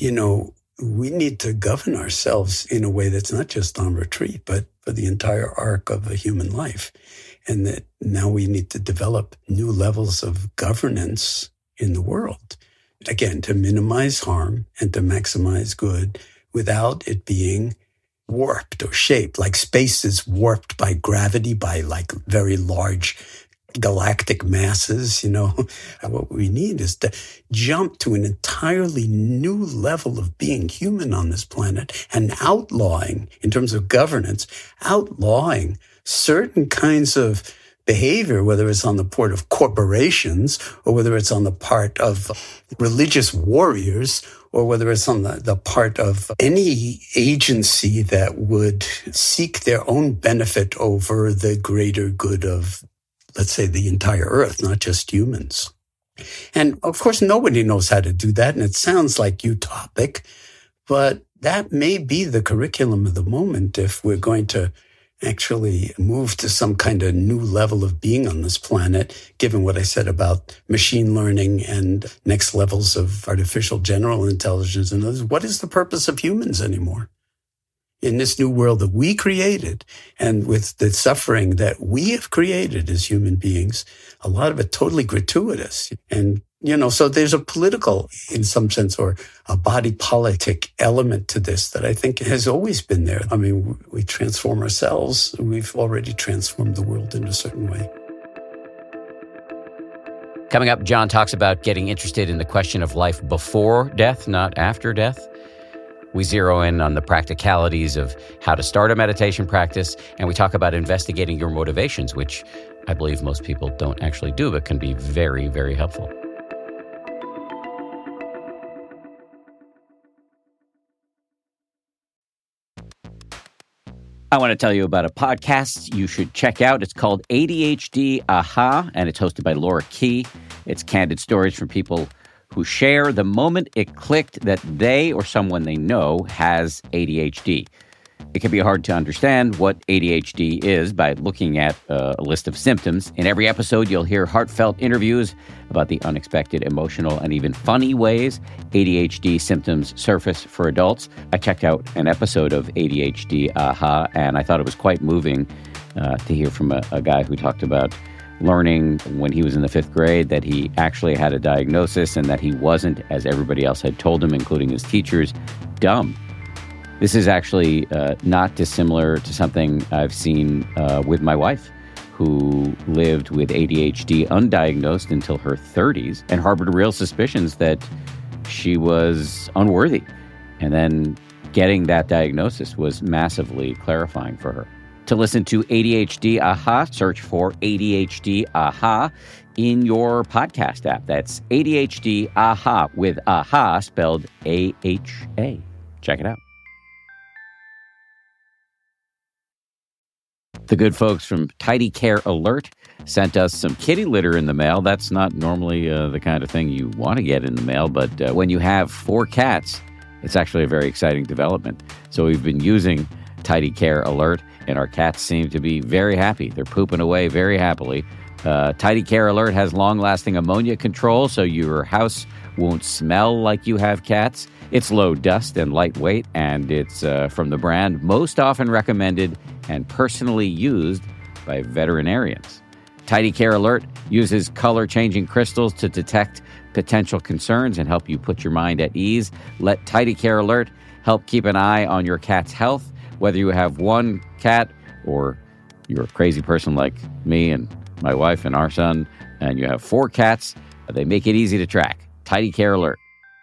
We need to govern ourselves in a way that's not just on retreat, but for the entire arc of a human life. And that now we need to develop new levels of governance in the world, again, to minimize harm and to maximize good without it being warped or shaped, like space is warped by gravity, by like very large galactic masses. What we need is to jump to an entirely new level of being human on this planet and outlawing, in terms of governance, outlawing certain kinds of behavior, whether it's on the part of corporations or whether it's on the part of religious warriors or whether it's on the part of any agency that would seek their own benefit over the greater good of, let's say, the entire earth, not just humans. And of course, nobody knows how to do that. And it sounds like utopic, but that may be the curriculum of the moment if we're going to actually move to some kind of new level of being on this planet, given what I said about machine learning and next levels of artificial general intelligence and others, what is the purpose of humans anymore? In this new world that we created and with the suffering that we have created as human beings, a lot of it totally gratuitous. And, so there's a political, in some sense, or a body politic element to this that I think has always been there. I mean, we transform ourselves. We've already transformed the world in a certain way. Coming up, John talks about getting interested in the question of life before death, not after death. We zero in on the practicalities of how to start a meditation practice, and we talk about investigating your motivations, which I believe most people don't actually do, but can be very, very helpful. I want to tell you about a podcast you should check out. It's called ADHD Aha, and it's hosted by Laura Key. It's candid stories from people who share the moment it clicked that they or someone they know has ADHD. It can be hard to understand what ADHD is by looking at a list of symptoms. In every episode, you'll hear heartfelt interviews about the unexpected, emotional, and even funny ways ADHD symptoms surface for adults. I checked out an episode of ADHD Aha, and I thought it was quite moving to hear from a guy who talked about learning when he was in the 5th grade that he actually had a diagnosis and that he wasn't, as everybody else had told him, including his teachers, dumb. This is actually not dissimilar to something I've seen with my wife, who lived with ADHD undiagnosed until her 30s and harbored real suspicions that she was unworthy. And then getting that diagnosis was massively clarifying for her. To listen to ADHD Aha, search for ADHD Aha in your podcast app. That's ADHD Aha with Aha spelled A-H-A. Check it out. The good folks from Tidy Care Alert sent us some kitty litter in the mail. That's not normally the kind of thing you want to get in the mail, but when you have 4 cats, it's actually a very exciting development. So we've been using Tidy Care Alert, and our cats seem to be very happy. They're pooping away very happily. Tidy Care Alert has long-lasting ammonia control, so your house won't smell like you have cats. It's low dust and lightweight, and it's from the brand most often recommended and personally used by veterinarians. Tidy Care Alert uses color-changing crystals to detect potential concerns and help you put your mind at ease. Let Tidy Care Alert help keep an eye on your cat's health. Whether you have 1 cat or you're a crazy person like me and my wife and our son, and you have 4 cats, they make it easy to track. Tidy Care Alert.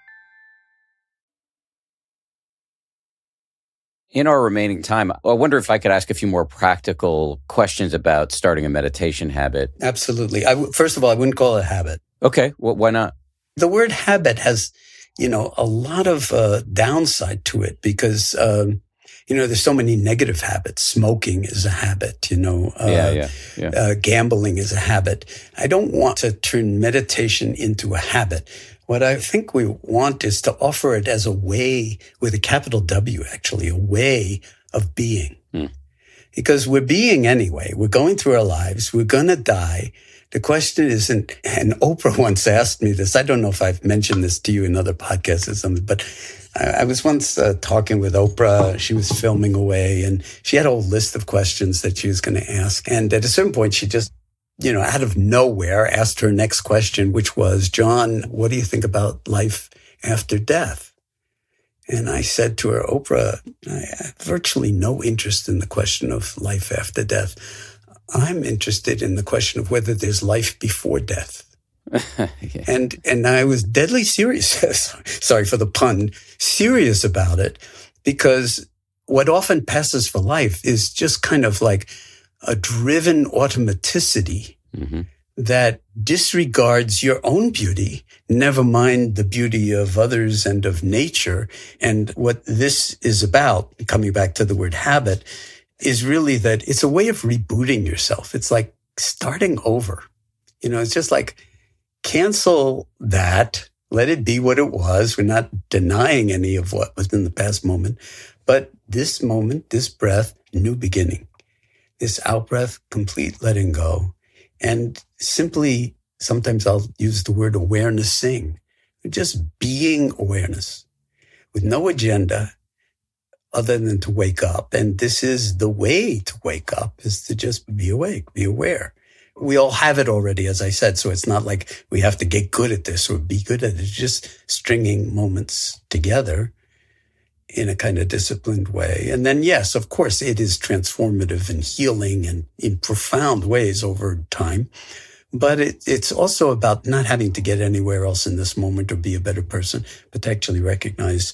In our remaining time, I wonder if I could ask a few more practical questions about starting a meditation habit. Absolutely. First of all, I wouldn't call it a habit. Okay. Well, why not? The word habit has, a lot of downside to it because, there's so many negative habits. Smoking is a habit, gambling is a habit. I don't want to turn meditation into a habit. What I think we want is to offer it as a way, with a capital W, actually, a way of being. Because we're being anyway. We're going through our lives. We're going to die. The question isn't, and Oprah once asked me this. I don't know if I've mentioned this to you in other podcasts or something, but I was once talking with Oprah. She was filming away, and she had a whole list of questions that she was going to ask. And at a certain point, she just, out of nowhere, asked her next question, which was, John, what do you think about life after death? And I said to her, Oprah, I have virtually no interest in the question of life after death. I'm interested in the question of whether there's life before death. Yeah. And I was deadly serious, sorry for the pun, serious about it, because what often passes for life is just kind of like a driven automaticity that disregards your own beauty, never mind the beauty of others and of nature. And what this is about, coming back to the word habit, is really that it's a way of rebooting yourself. It's like starting over. It's just like cancel that, let it be what it was. We're not denying any of what was in the past moment, but this moment, this breath, new beginning. this out-breath, complete letting go, and simply, sometimes I'll use the word awarenessing, just being awareness with no agenda other than to wake up. And this is the way to wake up, is to just be awake, be aware. We all have it already, as I said, so it's not like we have to get good at this or be good at it. It's just stringing moments together in a kind of disciplined way. And then, yes, of course, it is transformative and healing and in profound ways over time. But it's also about not having to get anywhere else in this moment or be a better person, but to actually recognize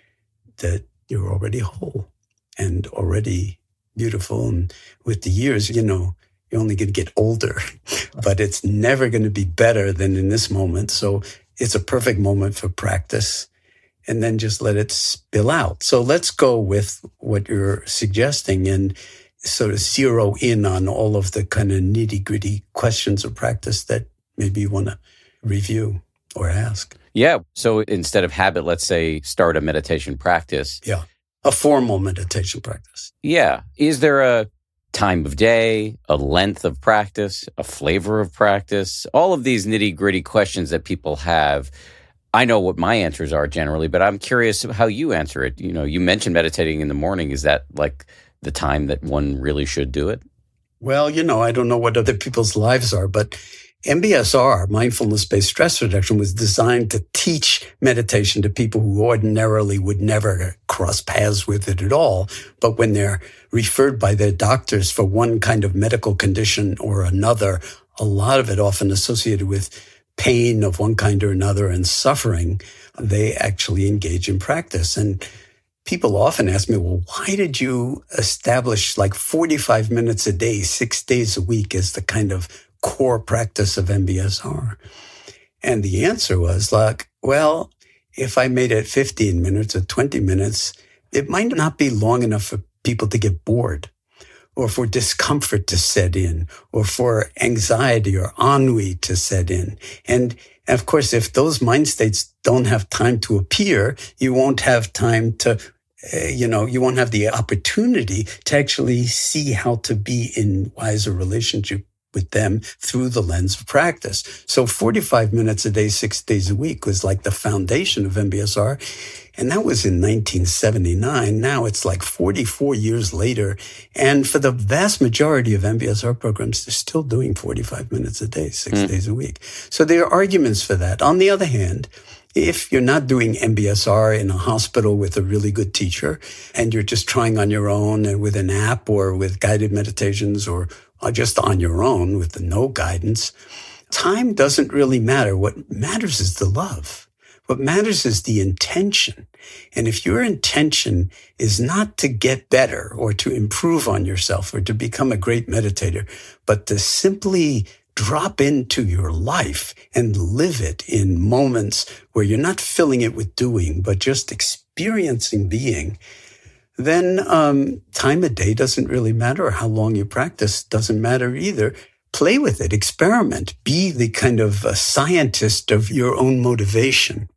that you're already whole and already beautiful. And with the years, you're only going to get older, but it's never going to be better than in this moment. So it's a perfect moment for practice. And then just let it spill out. So let's go with what you're suggesting and sort of zero in on all of the kind of nitty-gritty questions of practice that maybe you want to review or ask. Yeah. So instead of habit, let's say start a meditation practice. Yeah. A formal meditation practice. Yeah. Is there a time of day, a length of practice, a flavor of practice? All of these nitty-gritty questions that people have. I know what my answers are generally, but I'm curious how you answer it. You mentioned meditating in the morning. Is that like the time that one really should do it? Well, I don't know what other people's lives are, but MBSR, mindfulness-based stress reduction, was designed to teach meditation to people who ordinarily would never cross paths with it at all. But when they're referred by their doctors for one kind of medical condition or another, a lot of it often associated with pain of one kind or another and suffering, they actually engage in practice. And people often ask me, well, why did you establish like 45 minutes a day, 6 days a week as the kind of core practice of MBSR? And the answer was like, well, if I made it 15 minutes or 20 minutes, it might not be long enough for people to get bored, or for discomfort to set in, or for anxiety or ennui to set in. And of course, if those mind states don't have time to appear, you won't have time to, you won't have the opportunity to actually see how to be in wiser relationship with them through the lens of practice. So 45 minutes a day, 6 days a week was like the foundation of MBSR. And that was in 1979. Now it's like 44 years later. And for the vast majority of MBSR programs, they're still doing 45 minutes a day, 6 days a week. So there are arguments for that. On the other hand, if you're not doing MBSR in a hospital with a really good teacher and you're just trying on your own and with an app or with guided meditations or just on your own with no guidance, time doesn't really matter. What matters is the love. What matters is the intention. And if your intention is not to get better or to improve on yourself or to become a great meditator, but to simply drop into your life and live it in moments where you're not filling it with doing, but just experiencing being, then time of day doesn't really matter, or how long you practice doesn't matter either. Play with it, experiment, be the kind of scientist of your own motivation.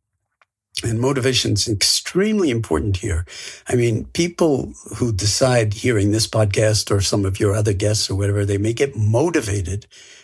And motivation is extremely important here. I mean, people who decide hearing this podcast or some of your other guests or whatever, they may get motivated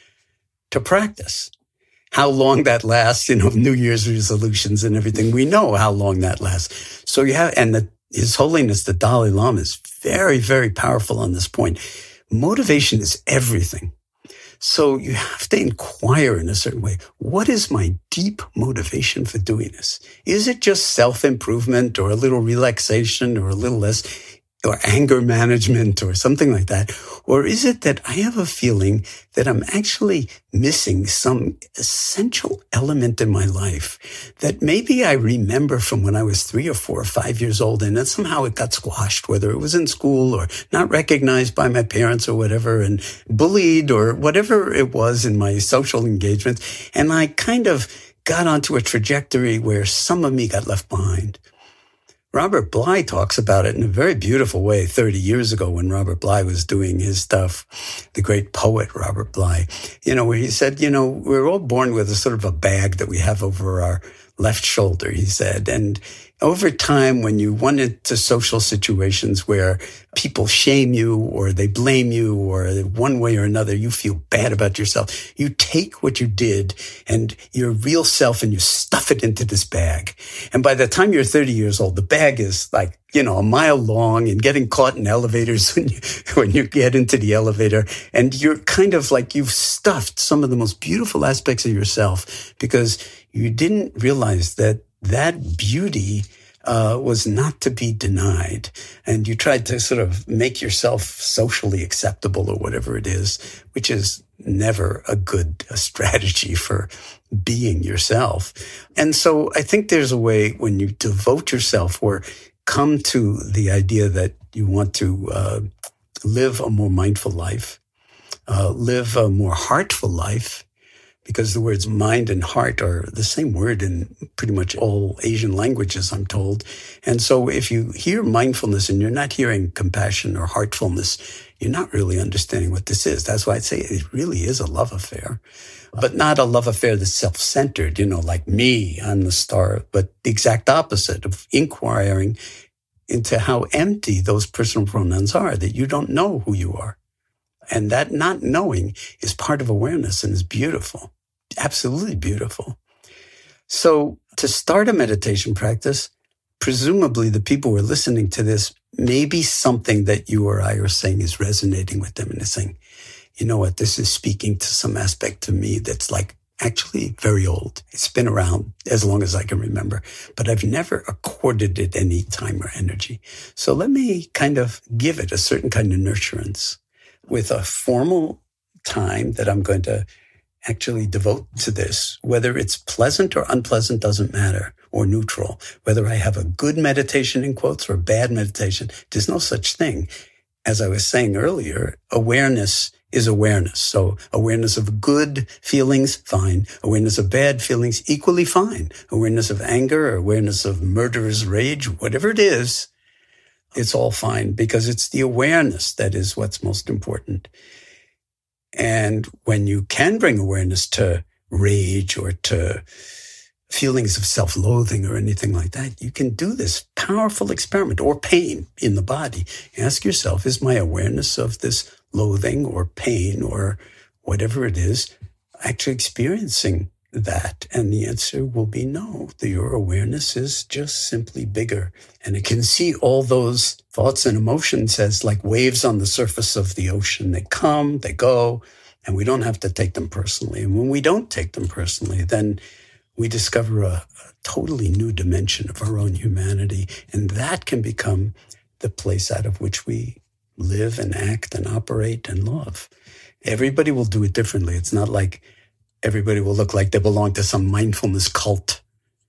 to practice. How long that lasts, New Year's resolutions and everything, we know how long that lasts. So you have, and His Holiness, the Dalai Lama, is very, very powerful on this point. Motivation is everything. So you have to inquire in a certain way. What is my deep motivation for doing this? Is it just self-improvement or a little relaxation or a little less, or anger management or something like that? Or is it that I have a feeling that I'm actually missing some essential element in my life that maybe I remember from when I was 3 or 4 or 5 years old, and then somehow it got squashed, whether it was in school or not recognized by my parents or whatever, and bullied or whatever it was in my social engagements. And I kind of got onto a trajectory where some of me got left behind. Robert Bly talks about it in a very beautiful way 30 years ago when Robert Bly was doing his stuff, the great poet Robert Bly, where he said, we're all born with a sort of a bag that we have over our left shoulder, he said. And over time, when you run into social situations where people shame you or they blame you or one way or another, you feel bad about yourself, you take what you did and your real self and you stuff it into this bag. And by the time you're 30 years old, the bag is like, a mile long and getting caught in elevators when you get into the elevator. And you're kind of like you've stuffed some of the most beautiful aspects of yourself because you didn't realize that beauty was not to be denied. And you tried to sort of make yourself socially acceptable or whatever it is, which is never a good strategy for being yourself. And so I think there's a way when you devote yourself or come to the idea that you want to live a more mindful life, live a more heartful life, because the words mind and heart are the same word in pretty much all Asian languages, I'm told. And so if you hear mindfulness and you're not hearing compassion or heartfulness, you're not really understanding what this is. That's why I'd say it really is a love affair, but not a love affair that's self-centered, like me, I'm the star, but the exact opposite of inquiring into how empty those personal pronouns are, that you don't know who you are. And that not knowing is part of awareness and is beautiful. Absolutely beautiful. So to start a meditation practice, presumably the people who are listening to this, maybe something that you or I are saying is resonating with them and they're saying, you know what, this is speaking to some aspect of me that's like actually very old. It's been around as long as I can remember, but I've never accorded it any time or energy. So let me kind of give it a certain kind of nurturance with a formal time that I'm going to actually devote to this. Whether it's pleasant or unpleasant doesn't matter, or neutral. Whether I have a good meditation in quotes or bad meditation, there's no such thing. As I was saying earlier, awareness is awareness. So awareness of good feelings, fine. Awareness of bad feelings, equally fine. Awareness of anger, awareness of murderous rage, whatever it is, it's all fine because it's the awareness that is what's most important. And when you can bring awareness to rage or to feelings of self-loathing or anything like that, you can do this powerful experiment, or pain in the body. Ask yourself, is my awareness of this loathing or pain or whatever it is actually experiencing that? And the answer will be no. Your awareness is just simply bigger. And it can see all those thoughts and emotions as like waves on the surface of the ocean. They come, they go, and we don't have to take them personally. And when we don't take them personally, then we discover a totally new dimension of our own humanity. And that can become the place out of which we live and act and operate and love. Everybody will do it differently. It's not like everybody will look like they belong to some mindfulness cult.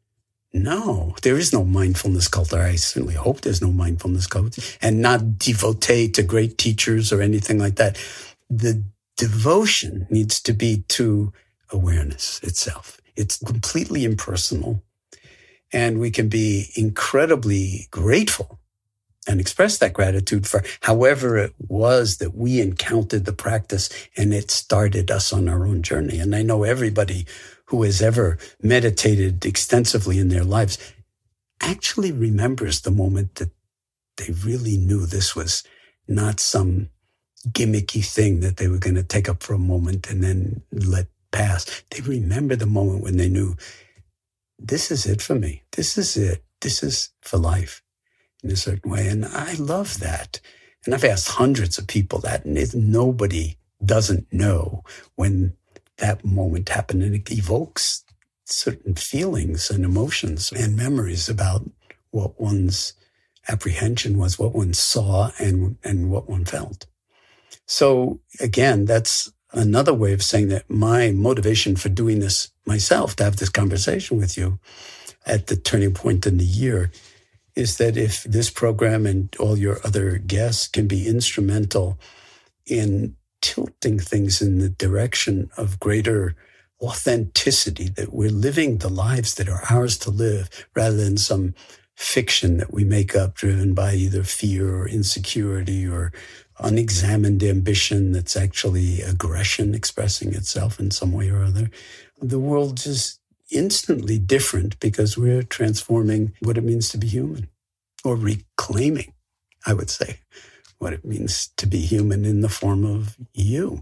No, there is no mindfulness cult. Or I certainly hope there's no mindfulness cult. And not devotee to great teachers or anything like that. The devotion needs to be to awareness itself. It's completely impersonal. And we can be incredibly grateful and express that gratitude for however it was that we encountered the practice and it started us on our own journey. And I know everybody who has ever meditated extensively in their lives actually remembers the moment that they really knew this was not some gimmicky thing that they were going to take up for a moment and then let pass. They remember the moment when they knew, this is it for me. This is it. This is for life in a certain way. And I love that. And I've asked hundreds of people that, and nobody doesn't know when that moment happened. And it evokes certain feelings and emotions and memories about what one's apprehension was, what one saw, and what one felt. So again, that's another way of saying that my motivation for doing this myself, to have this conversation with you at the turning point in the year, is that if this program and all your other guests can be instrumental in tilting things in the direction of greater authenticity, that we're living the lives that are ours to live rather than some fiction that we make up driven by either fear or insecurity or unexamined ambition that's actually aggression expressing itself in some way or other. The world just instantly different because we're transforming what it means to be human, or reclaiming, I would say, what it means to be human in the form of you.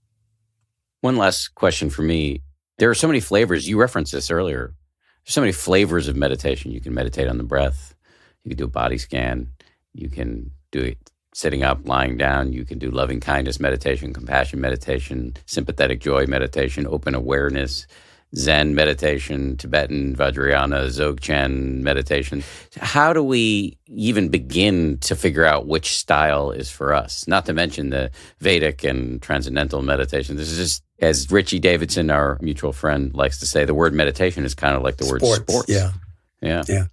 One last question for me. There are so many flavors. You referenced this earlier. There's so many flavors of meditation. You can meditate on the breath. You can do a body scan. You can do it sitting up, lying down. You can do loving kindness meditation, compassion meditation, sympathetic joy meditation, open awareness, Zen meditation, Tibetan, Vajrayana, Dzogchen meditation. How do we even begin to figure out which style is for us? Not to mention the Vedic and transcendental meditation. This is just, as Richie Davidson, our mutual friend, likes to say, the word meditation is kind of like the word sports. Yeah.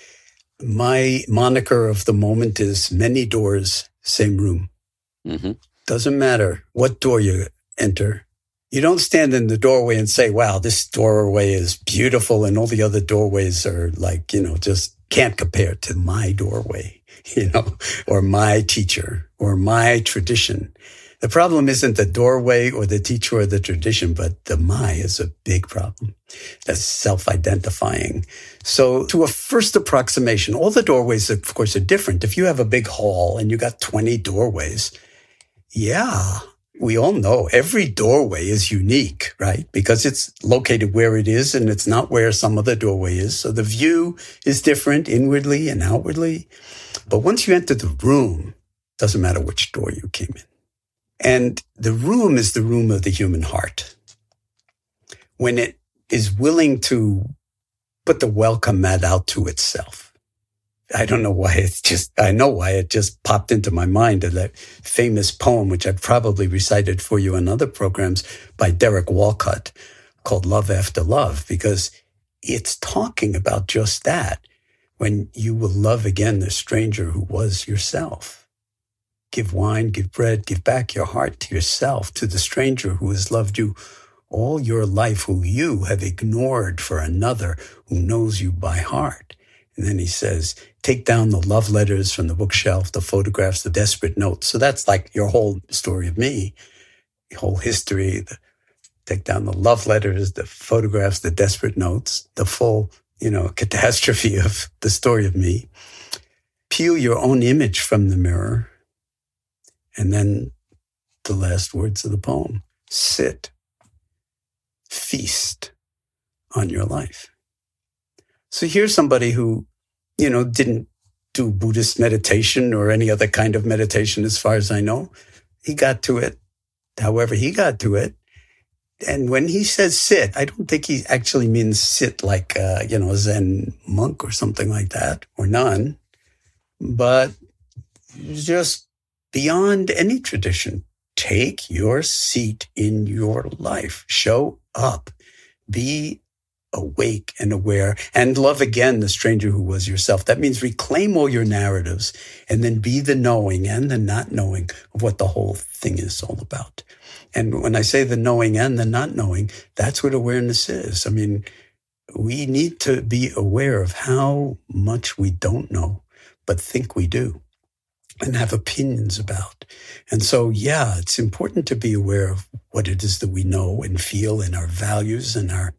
My moniker of the moment is many doors, same room. Mm-hmm. Doesn't matter what door you enter. You don't stand in the doorway and say, wow, this doorway is beautiful and all the other doorways are like, just can't compare to my doorway, or my teacher or my tradition. The problem isn't the doorway or the teacher or the tradition, but the my is a big problem. That's self-identifying. So to a first approximation, all the doorways, of course, are different. If you have a big hall and you got 20 doorways, we all know every doorway is unique, right? Because it's located where it is and it's not where some other doorway is. So the view is different inwardly and outwardly. But once you enter the room, it doesn't matter which door you came in. And the room is the room of the human heart. When it is willing to put the welcome mat out to itself. I don't know why I know why it just popped into my mind of that famous poem, which I've probably recited for you in other programs by Derek Walcott called Love After Love, because it's talking about just that. When you will love again the stranger who was yourself. Give wine, give bread, give back your heart to yourself, to the stranger who has loved you all your life, who you have ignored for another who knows you by heart. And then he says, take down the love letters from the bookshelf, the photographs, the desperate notes. So that's like your whole story of me, the whole history. Take down the love letters, the photographs, the desperate notes, the full, catastrophe of the story of me. Peel your own image from the mirror. And then the last words of the poem, sit, feast on your life. So here's somebody who, didn't do Buddhist meditation or any other kind of meditation as far as I know. He got to it however he got to it. And when he says sit, I don't think he actually means sit like, a Zen monk or something like that, or nun, but just beyond any tradition. Take your seat in your life. Show up. Be awake and aware, and love again the stranger who was yourself. That means reclaim all your narratives and then be the knowing and the not knowing of what the whole thing is all about. And when I say the knowing and the not knowing, that's what awareness is. I mean, we need to be aware of how much we don't know, but think we do and have opinions about. And so, it's important to be aware of what it is that we know and feel and our values and our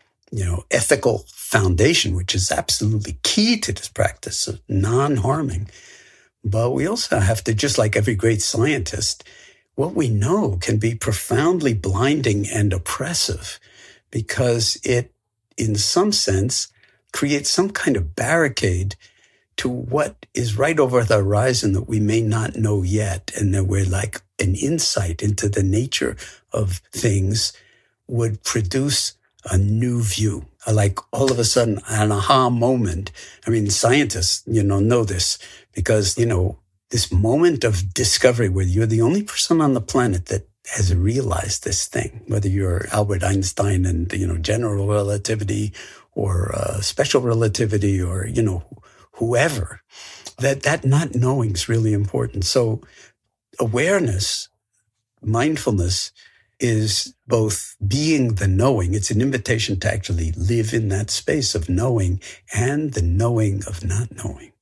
ethical foundation, which is absolutely key to this practice of non-harming. But we also have to, just like every great scientist, what we know can be profoundly blinding and oppressive because it, in some sense, creates some kind of barricade to what is right over the horizon that we may not know yet. And that we're like an insight into the nature of things would produce a new view, like all of a sudden an aha moment. I mean, scientists, know this because, this moment of discovery where you're the only person on the planet that has realized this thing, whether you're Albert Einstein and, general relativity or special relativity or, whoever, that not knowing is really important. So awareness, mindfulness, is both being the knowing. It's an invitation to actually live in that space of knowing and the knowing of not knowing.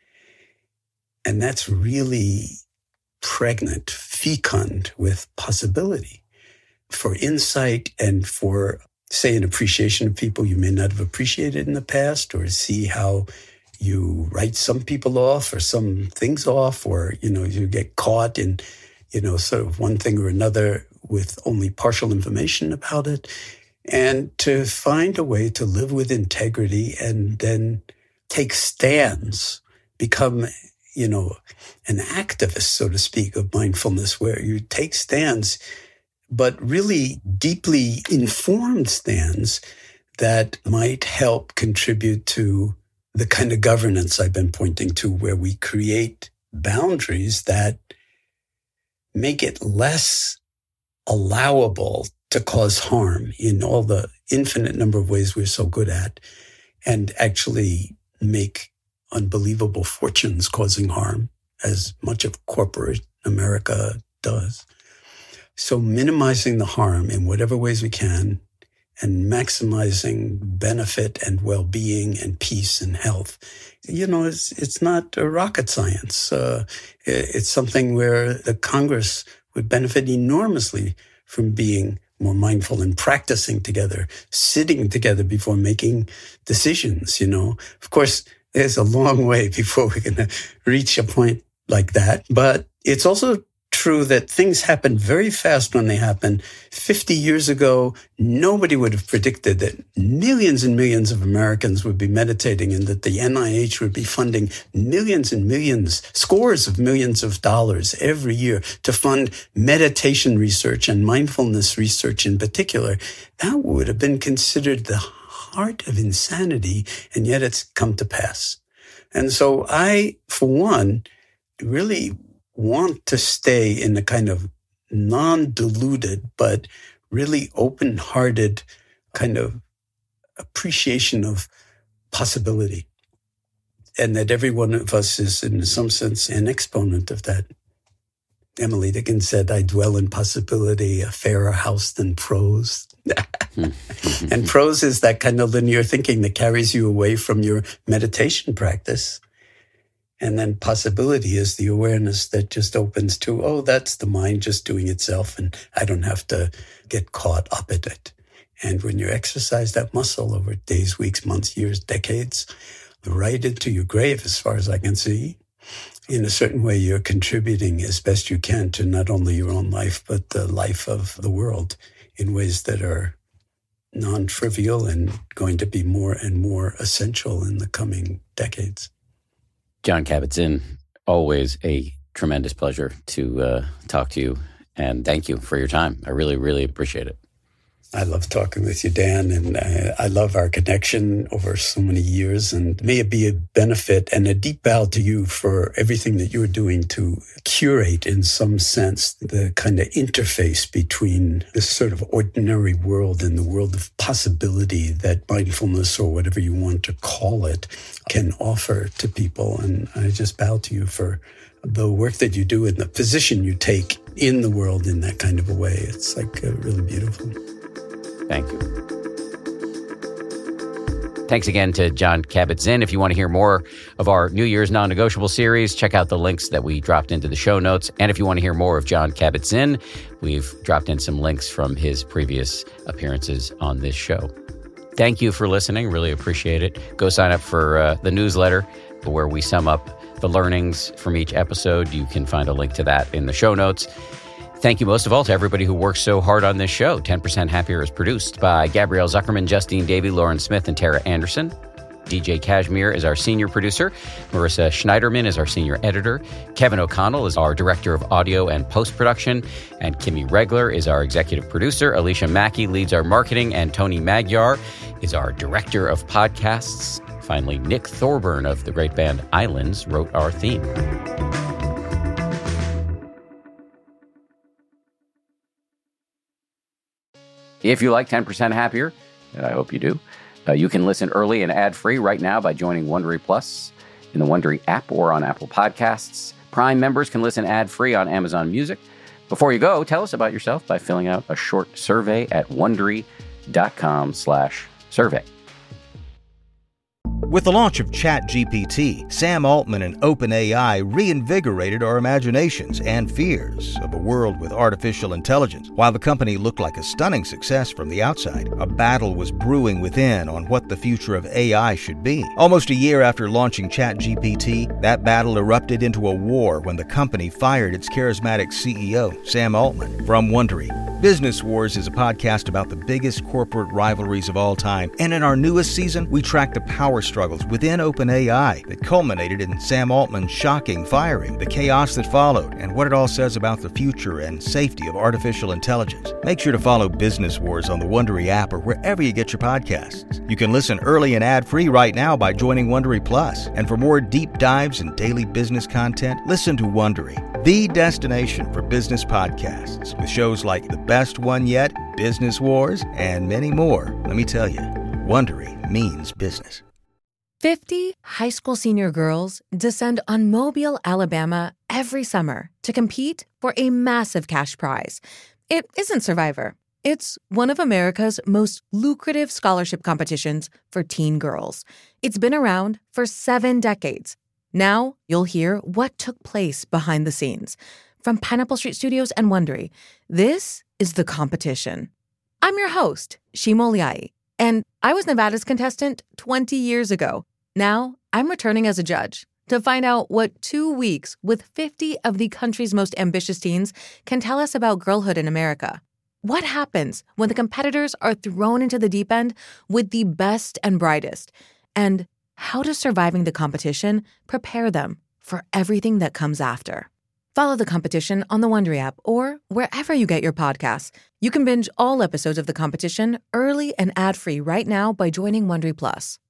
And that's really pregnant, fecund with possibility for insight and for say, an appreciation of people you may not have appreciated in the past, or see how you write some people off or some things off, or, you get caught in, sort of one thing or another with only partial information about it. And to find a way to live with integrity and then take stands, become, an activist, so to speak, of mindfulness, where you take stands, but really deeply informed stands that might help contribute to the kind of governance I've been pointing to, where we create boundaries that make it less allowable to cause harm in all the infinite number of ways we're so good at, and actually make unbelievable fortunes causing harm, as much of corporate America does. So minimizing the harm in whatever ways we can, and maximizing benefit and well-being and peace and health. It's not a rocket science. It's something where the Congress would benefit enormously from being more mindful and practicing together, sitting together before making decisions. Of course, there's a long way before we're going to reach a point like that. But it's also true that things happen very fast when they happen. 50 years ago, nobody would have predicted that millions and millions of Americans would be meditating, and that the NIH would be funding millions and millions, scores of millions of dollars every year to fund meditation research and mindfulness research in particular. That would have been considered the heart of insanity, and yet it's come to pass. And so I, for one, really want to stay in the kind of non-diluted, but really open-hearted kind of appreciation of possibility. And that every one of us is, in some sense, an exponent of that. Emily Dickinson said, "I dwell in possibility, a fairer house than prose." And prose is that kind of linear thinking that carries you away from your meditation practice. And then possibility is the awareness that just opens to, oh, that's the mind just doing itself, and I don't have to get caught up in it. And when you exercise that muscle over days, weeks, months, years, decades, right into your grave, as far as I can see, in a certain way, you're contributing as best you can to not only your own life, but the life of the world in ways that are non-trivial and going to be more and more essential in the coming decades. Jon Kabat-Zinn, always a tremendous pleasure to talk to you, and thank you for your time. I really, really appreciate it. I love talking with you, Dan, and I love our connection over so many years, and may it be a benefit and a deep bow to you for everything that you're doing to curate, in some sense, the kind of interface between this sort of ordinary world and the world of possibility that mindfulness, or whatever you want to call it, can offer to people. And I just bow to you for the work that you do and the position you take in the world in that kind of a way. It's like really beautiful. Thank you. Thanks again to Jon Kabat-Zinn. If you want to hear more of our New Year's Non-Negotiable series, check out the links that we dropped into the show notes. And if you want to hear more of Jon Kabat-Zinn, we've dropped in some links from his previous appearances on this show. Thank you for listening. Really appreciate it. Go sign up for the newsletter where we sum up the learnings from each episode. You can find a link to that in the show notes. Thank you most of all to everybody who works so hard on this show. 10% Happier is produced by Gabrielle Zuckerman, Justine Davey, Lauren Smith, and Tara Anderson. DJ Kashmir is our senior producer. Marissa Schneiderman is our senior editor. Kevin O'Connell is our director of audio and post-production. And Kimmy Regler is our executive producer. Alicia Mackey leads our marketing. And Tony Magyar is our director of podcasts. Finally, Nick Thorburn of the great band Islands wrote our theme. If you like 10% Happier, and I hope you do, you can listen early and ad-free right now by joining Wondery Plus in the Wondery app or on Apple Podcasts. Prime members can listen ad-free on Amazon Music. Before you go, tell us about yourself by filling out a short survey at Wondery.com/survey. With the launch of ChatGPT, Sam Altman and OpenAI reinvigorated our imaginations and fears of a world with artificial intelligence. While the company looked like a stunning success from the outside, a battle was brewing within on what the future of AI should be. Almost a year after launching ChatGPT, that battle erupted into a war when the company fired its charismatic CEO, Sam Altman. From Wondery, Business Wars is a podcast about the biggest corporate rivalries of all time, and in our newest season, we track the power struggles within OpenAI that culminated in Sam Altman's shocking firing, the chaos that followed, and what it all says about the future and safety of artificial intelligence. Make sure to follow Business Wars on the Wondery app or wherever you get your podcasts. You can listen early and ad-free right now by joining Wondery Plus. And for more deep dives and daily business content, listen to Wondery, the destination for business podcasts, with shows like The Best One Yet, Business Wars, and many more. Let me tell you, Wondery means business. 50 high school senior girls descend on Mobile, Alabama every summer to compete for a massive cash prize. It isn't Survivor. It's one of America's most lucrative scholarship competitions for teen girls. It's been around for 7 decades. Now you'll hear what took place behind the scenes. From Pineapple Street Studios and Wondery, this is The Competition. I'm your host, Shima Oliai, and I was Nevada's contestant 20 years ago. Now I'm returning as a judge to find out what 2 weeks with 50 of the country's most ambitious teens can tell us about girlhood in America. What happens when the competitors are thrown into the deep end with the best and brightest? And how does surviving the competition prepare them for everything that comes after? Follow The Competition on the Wondery app or wherever you get your podcasts. You can binge all episodes of The Competition early and ad-free right now by joining Wondery Plus.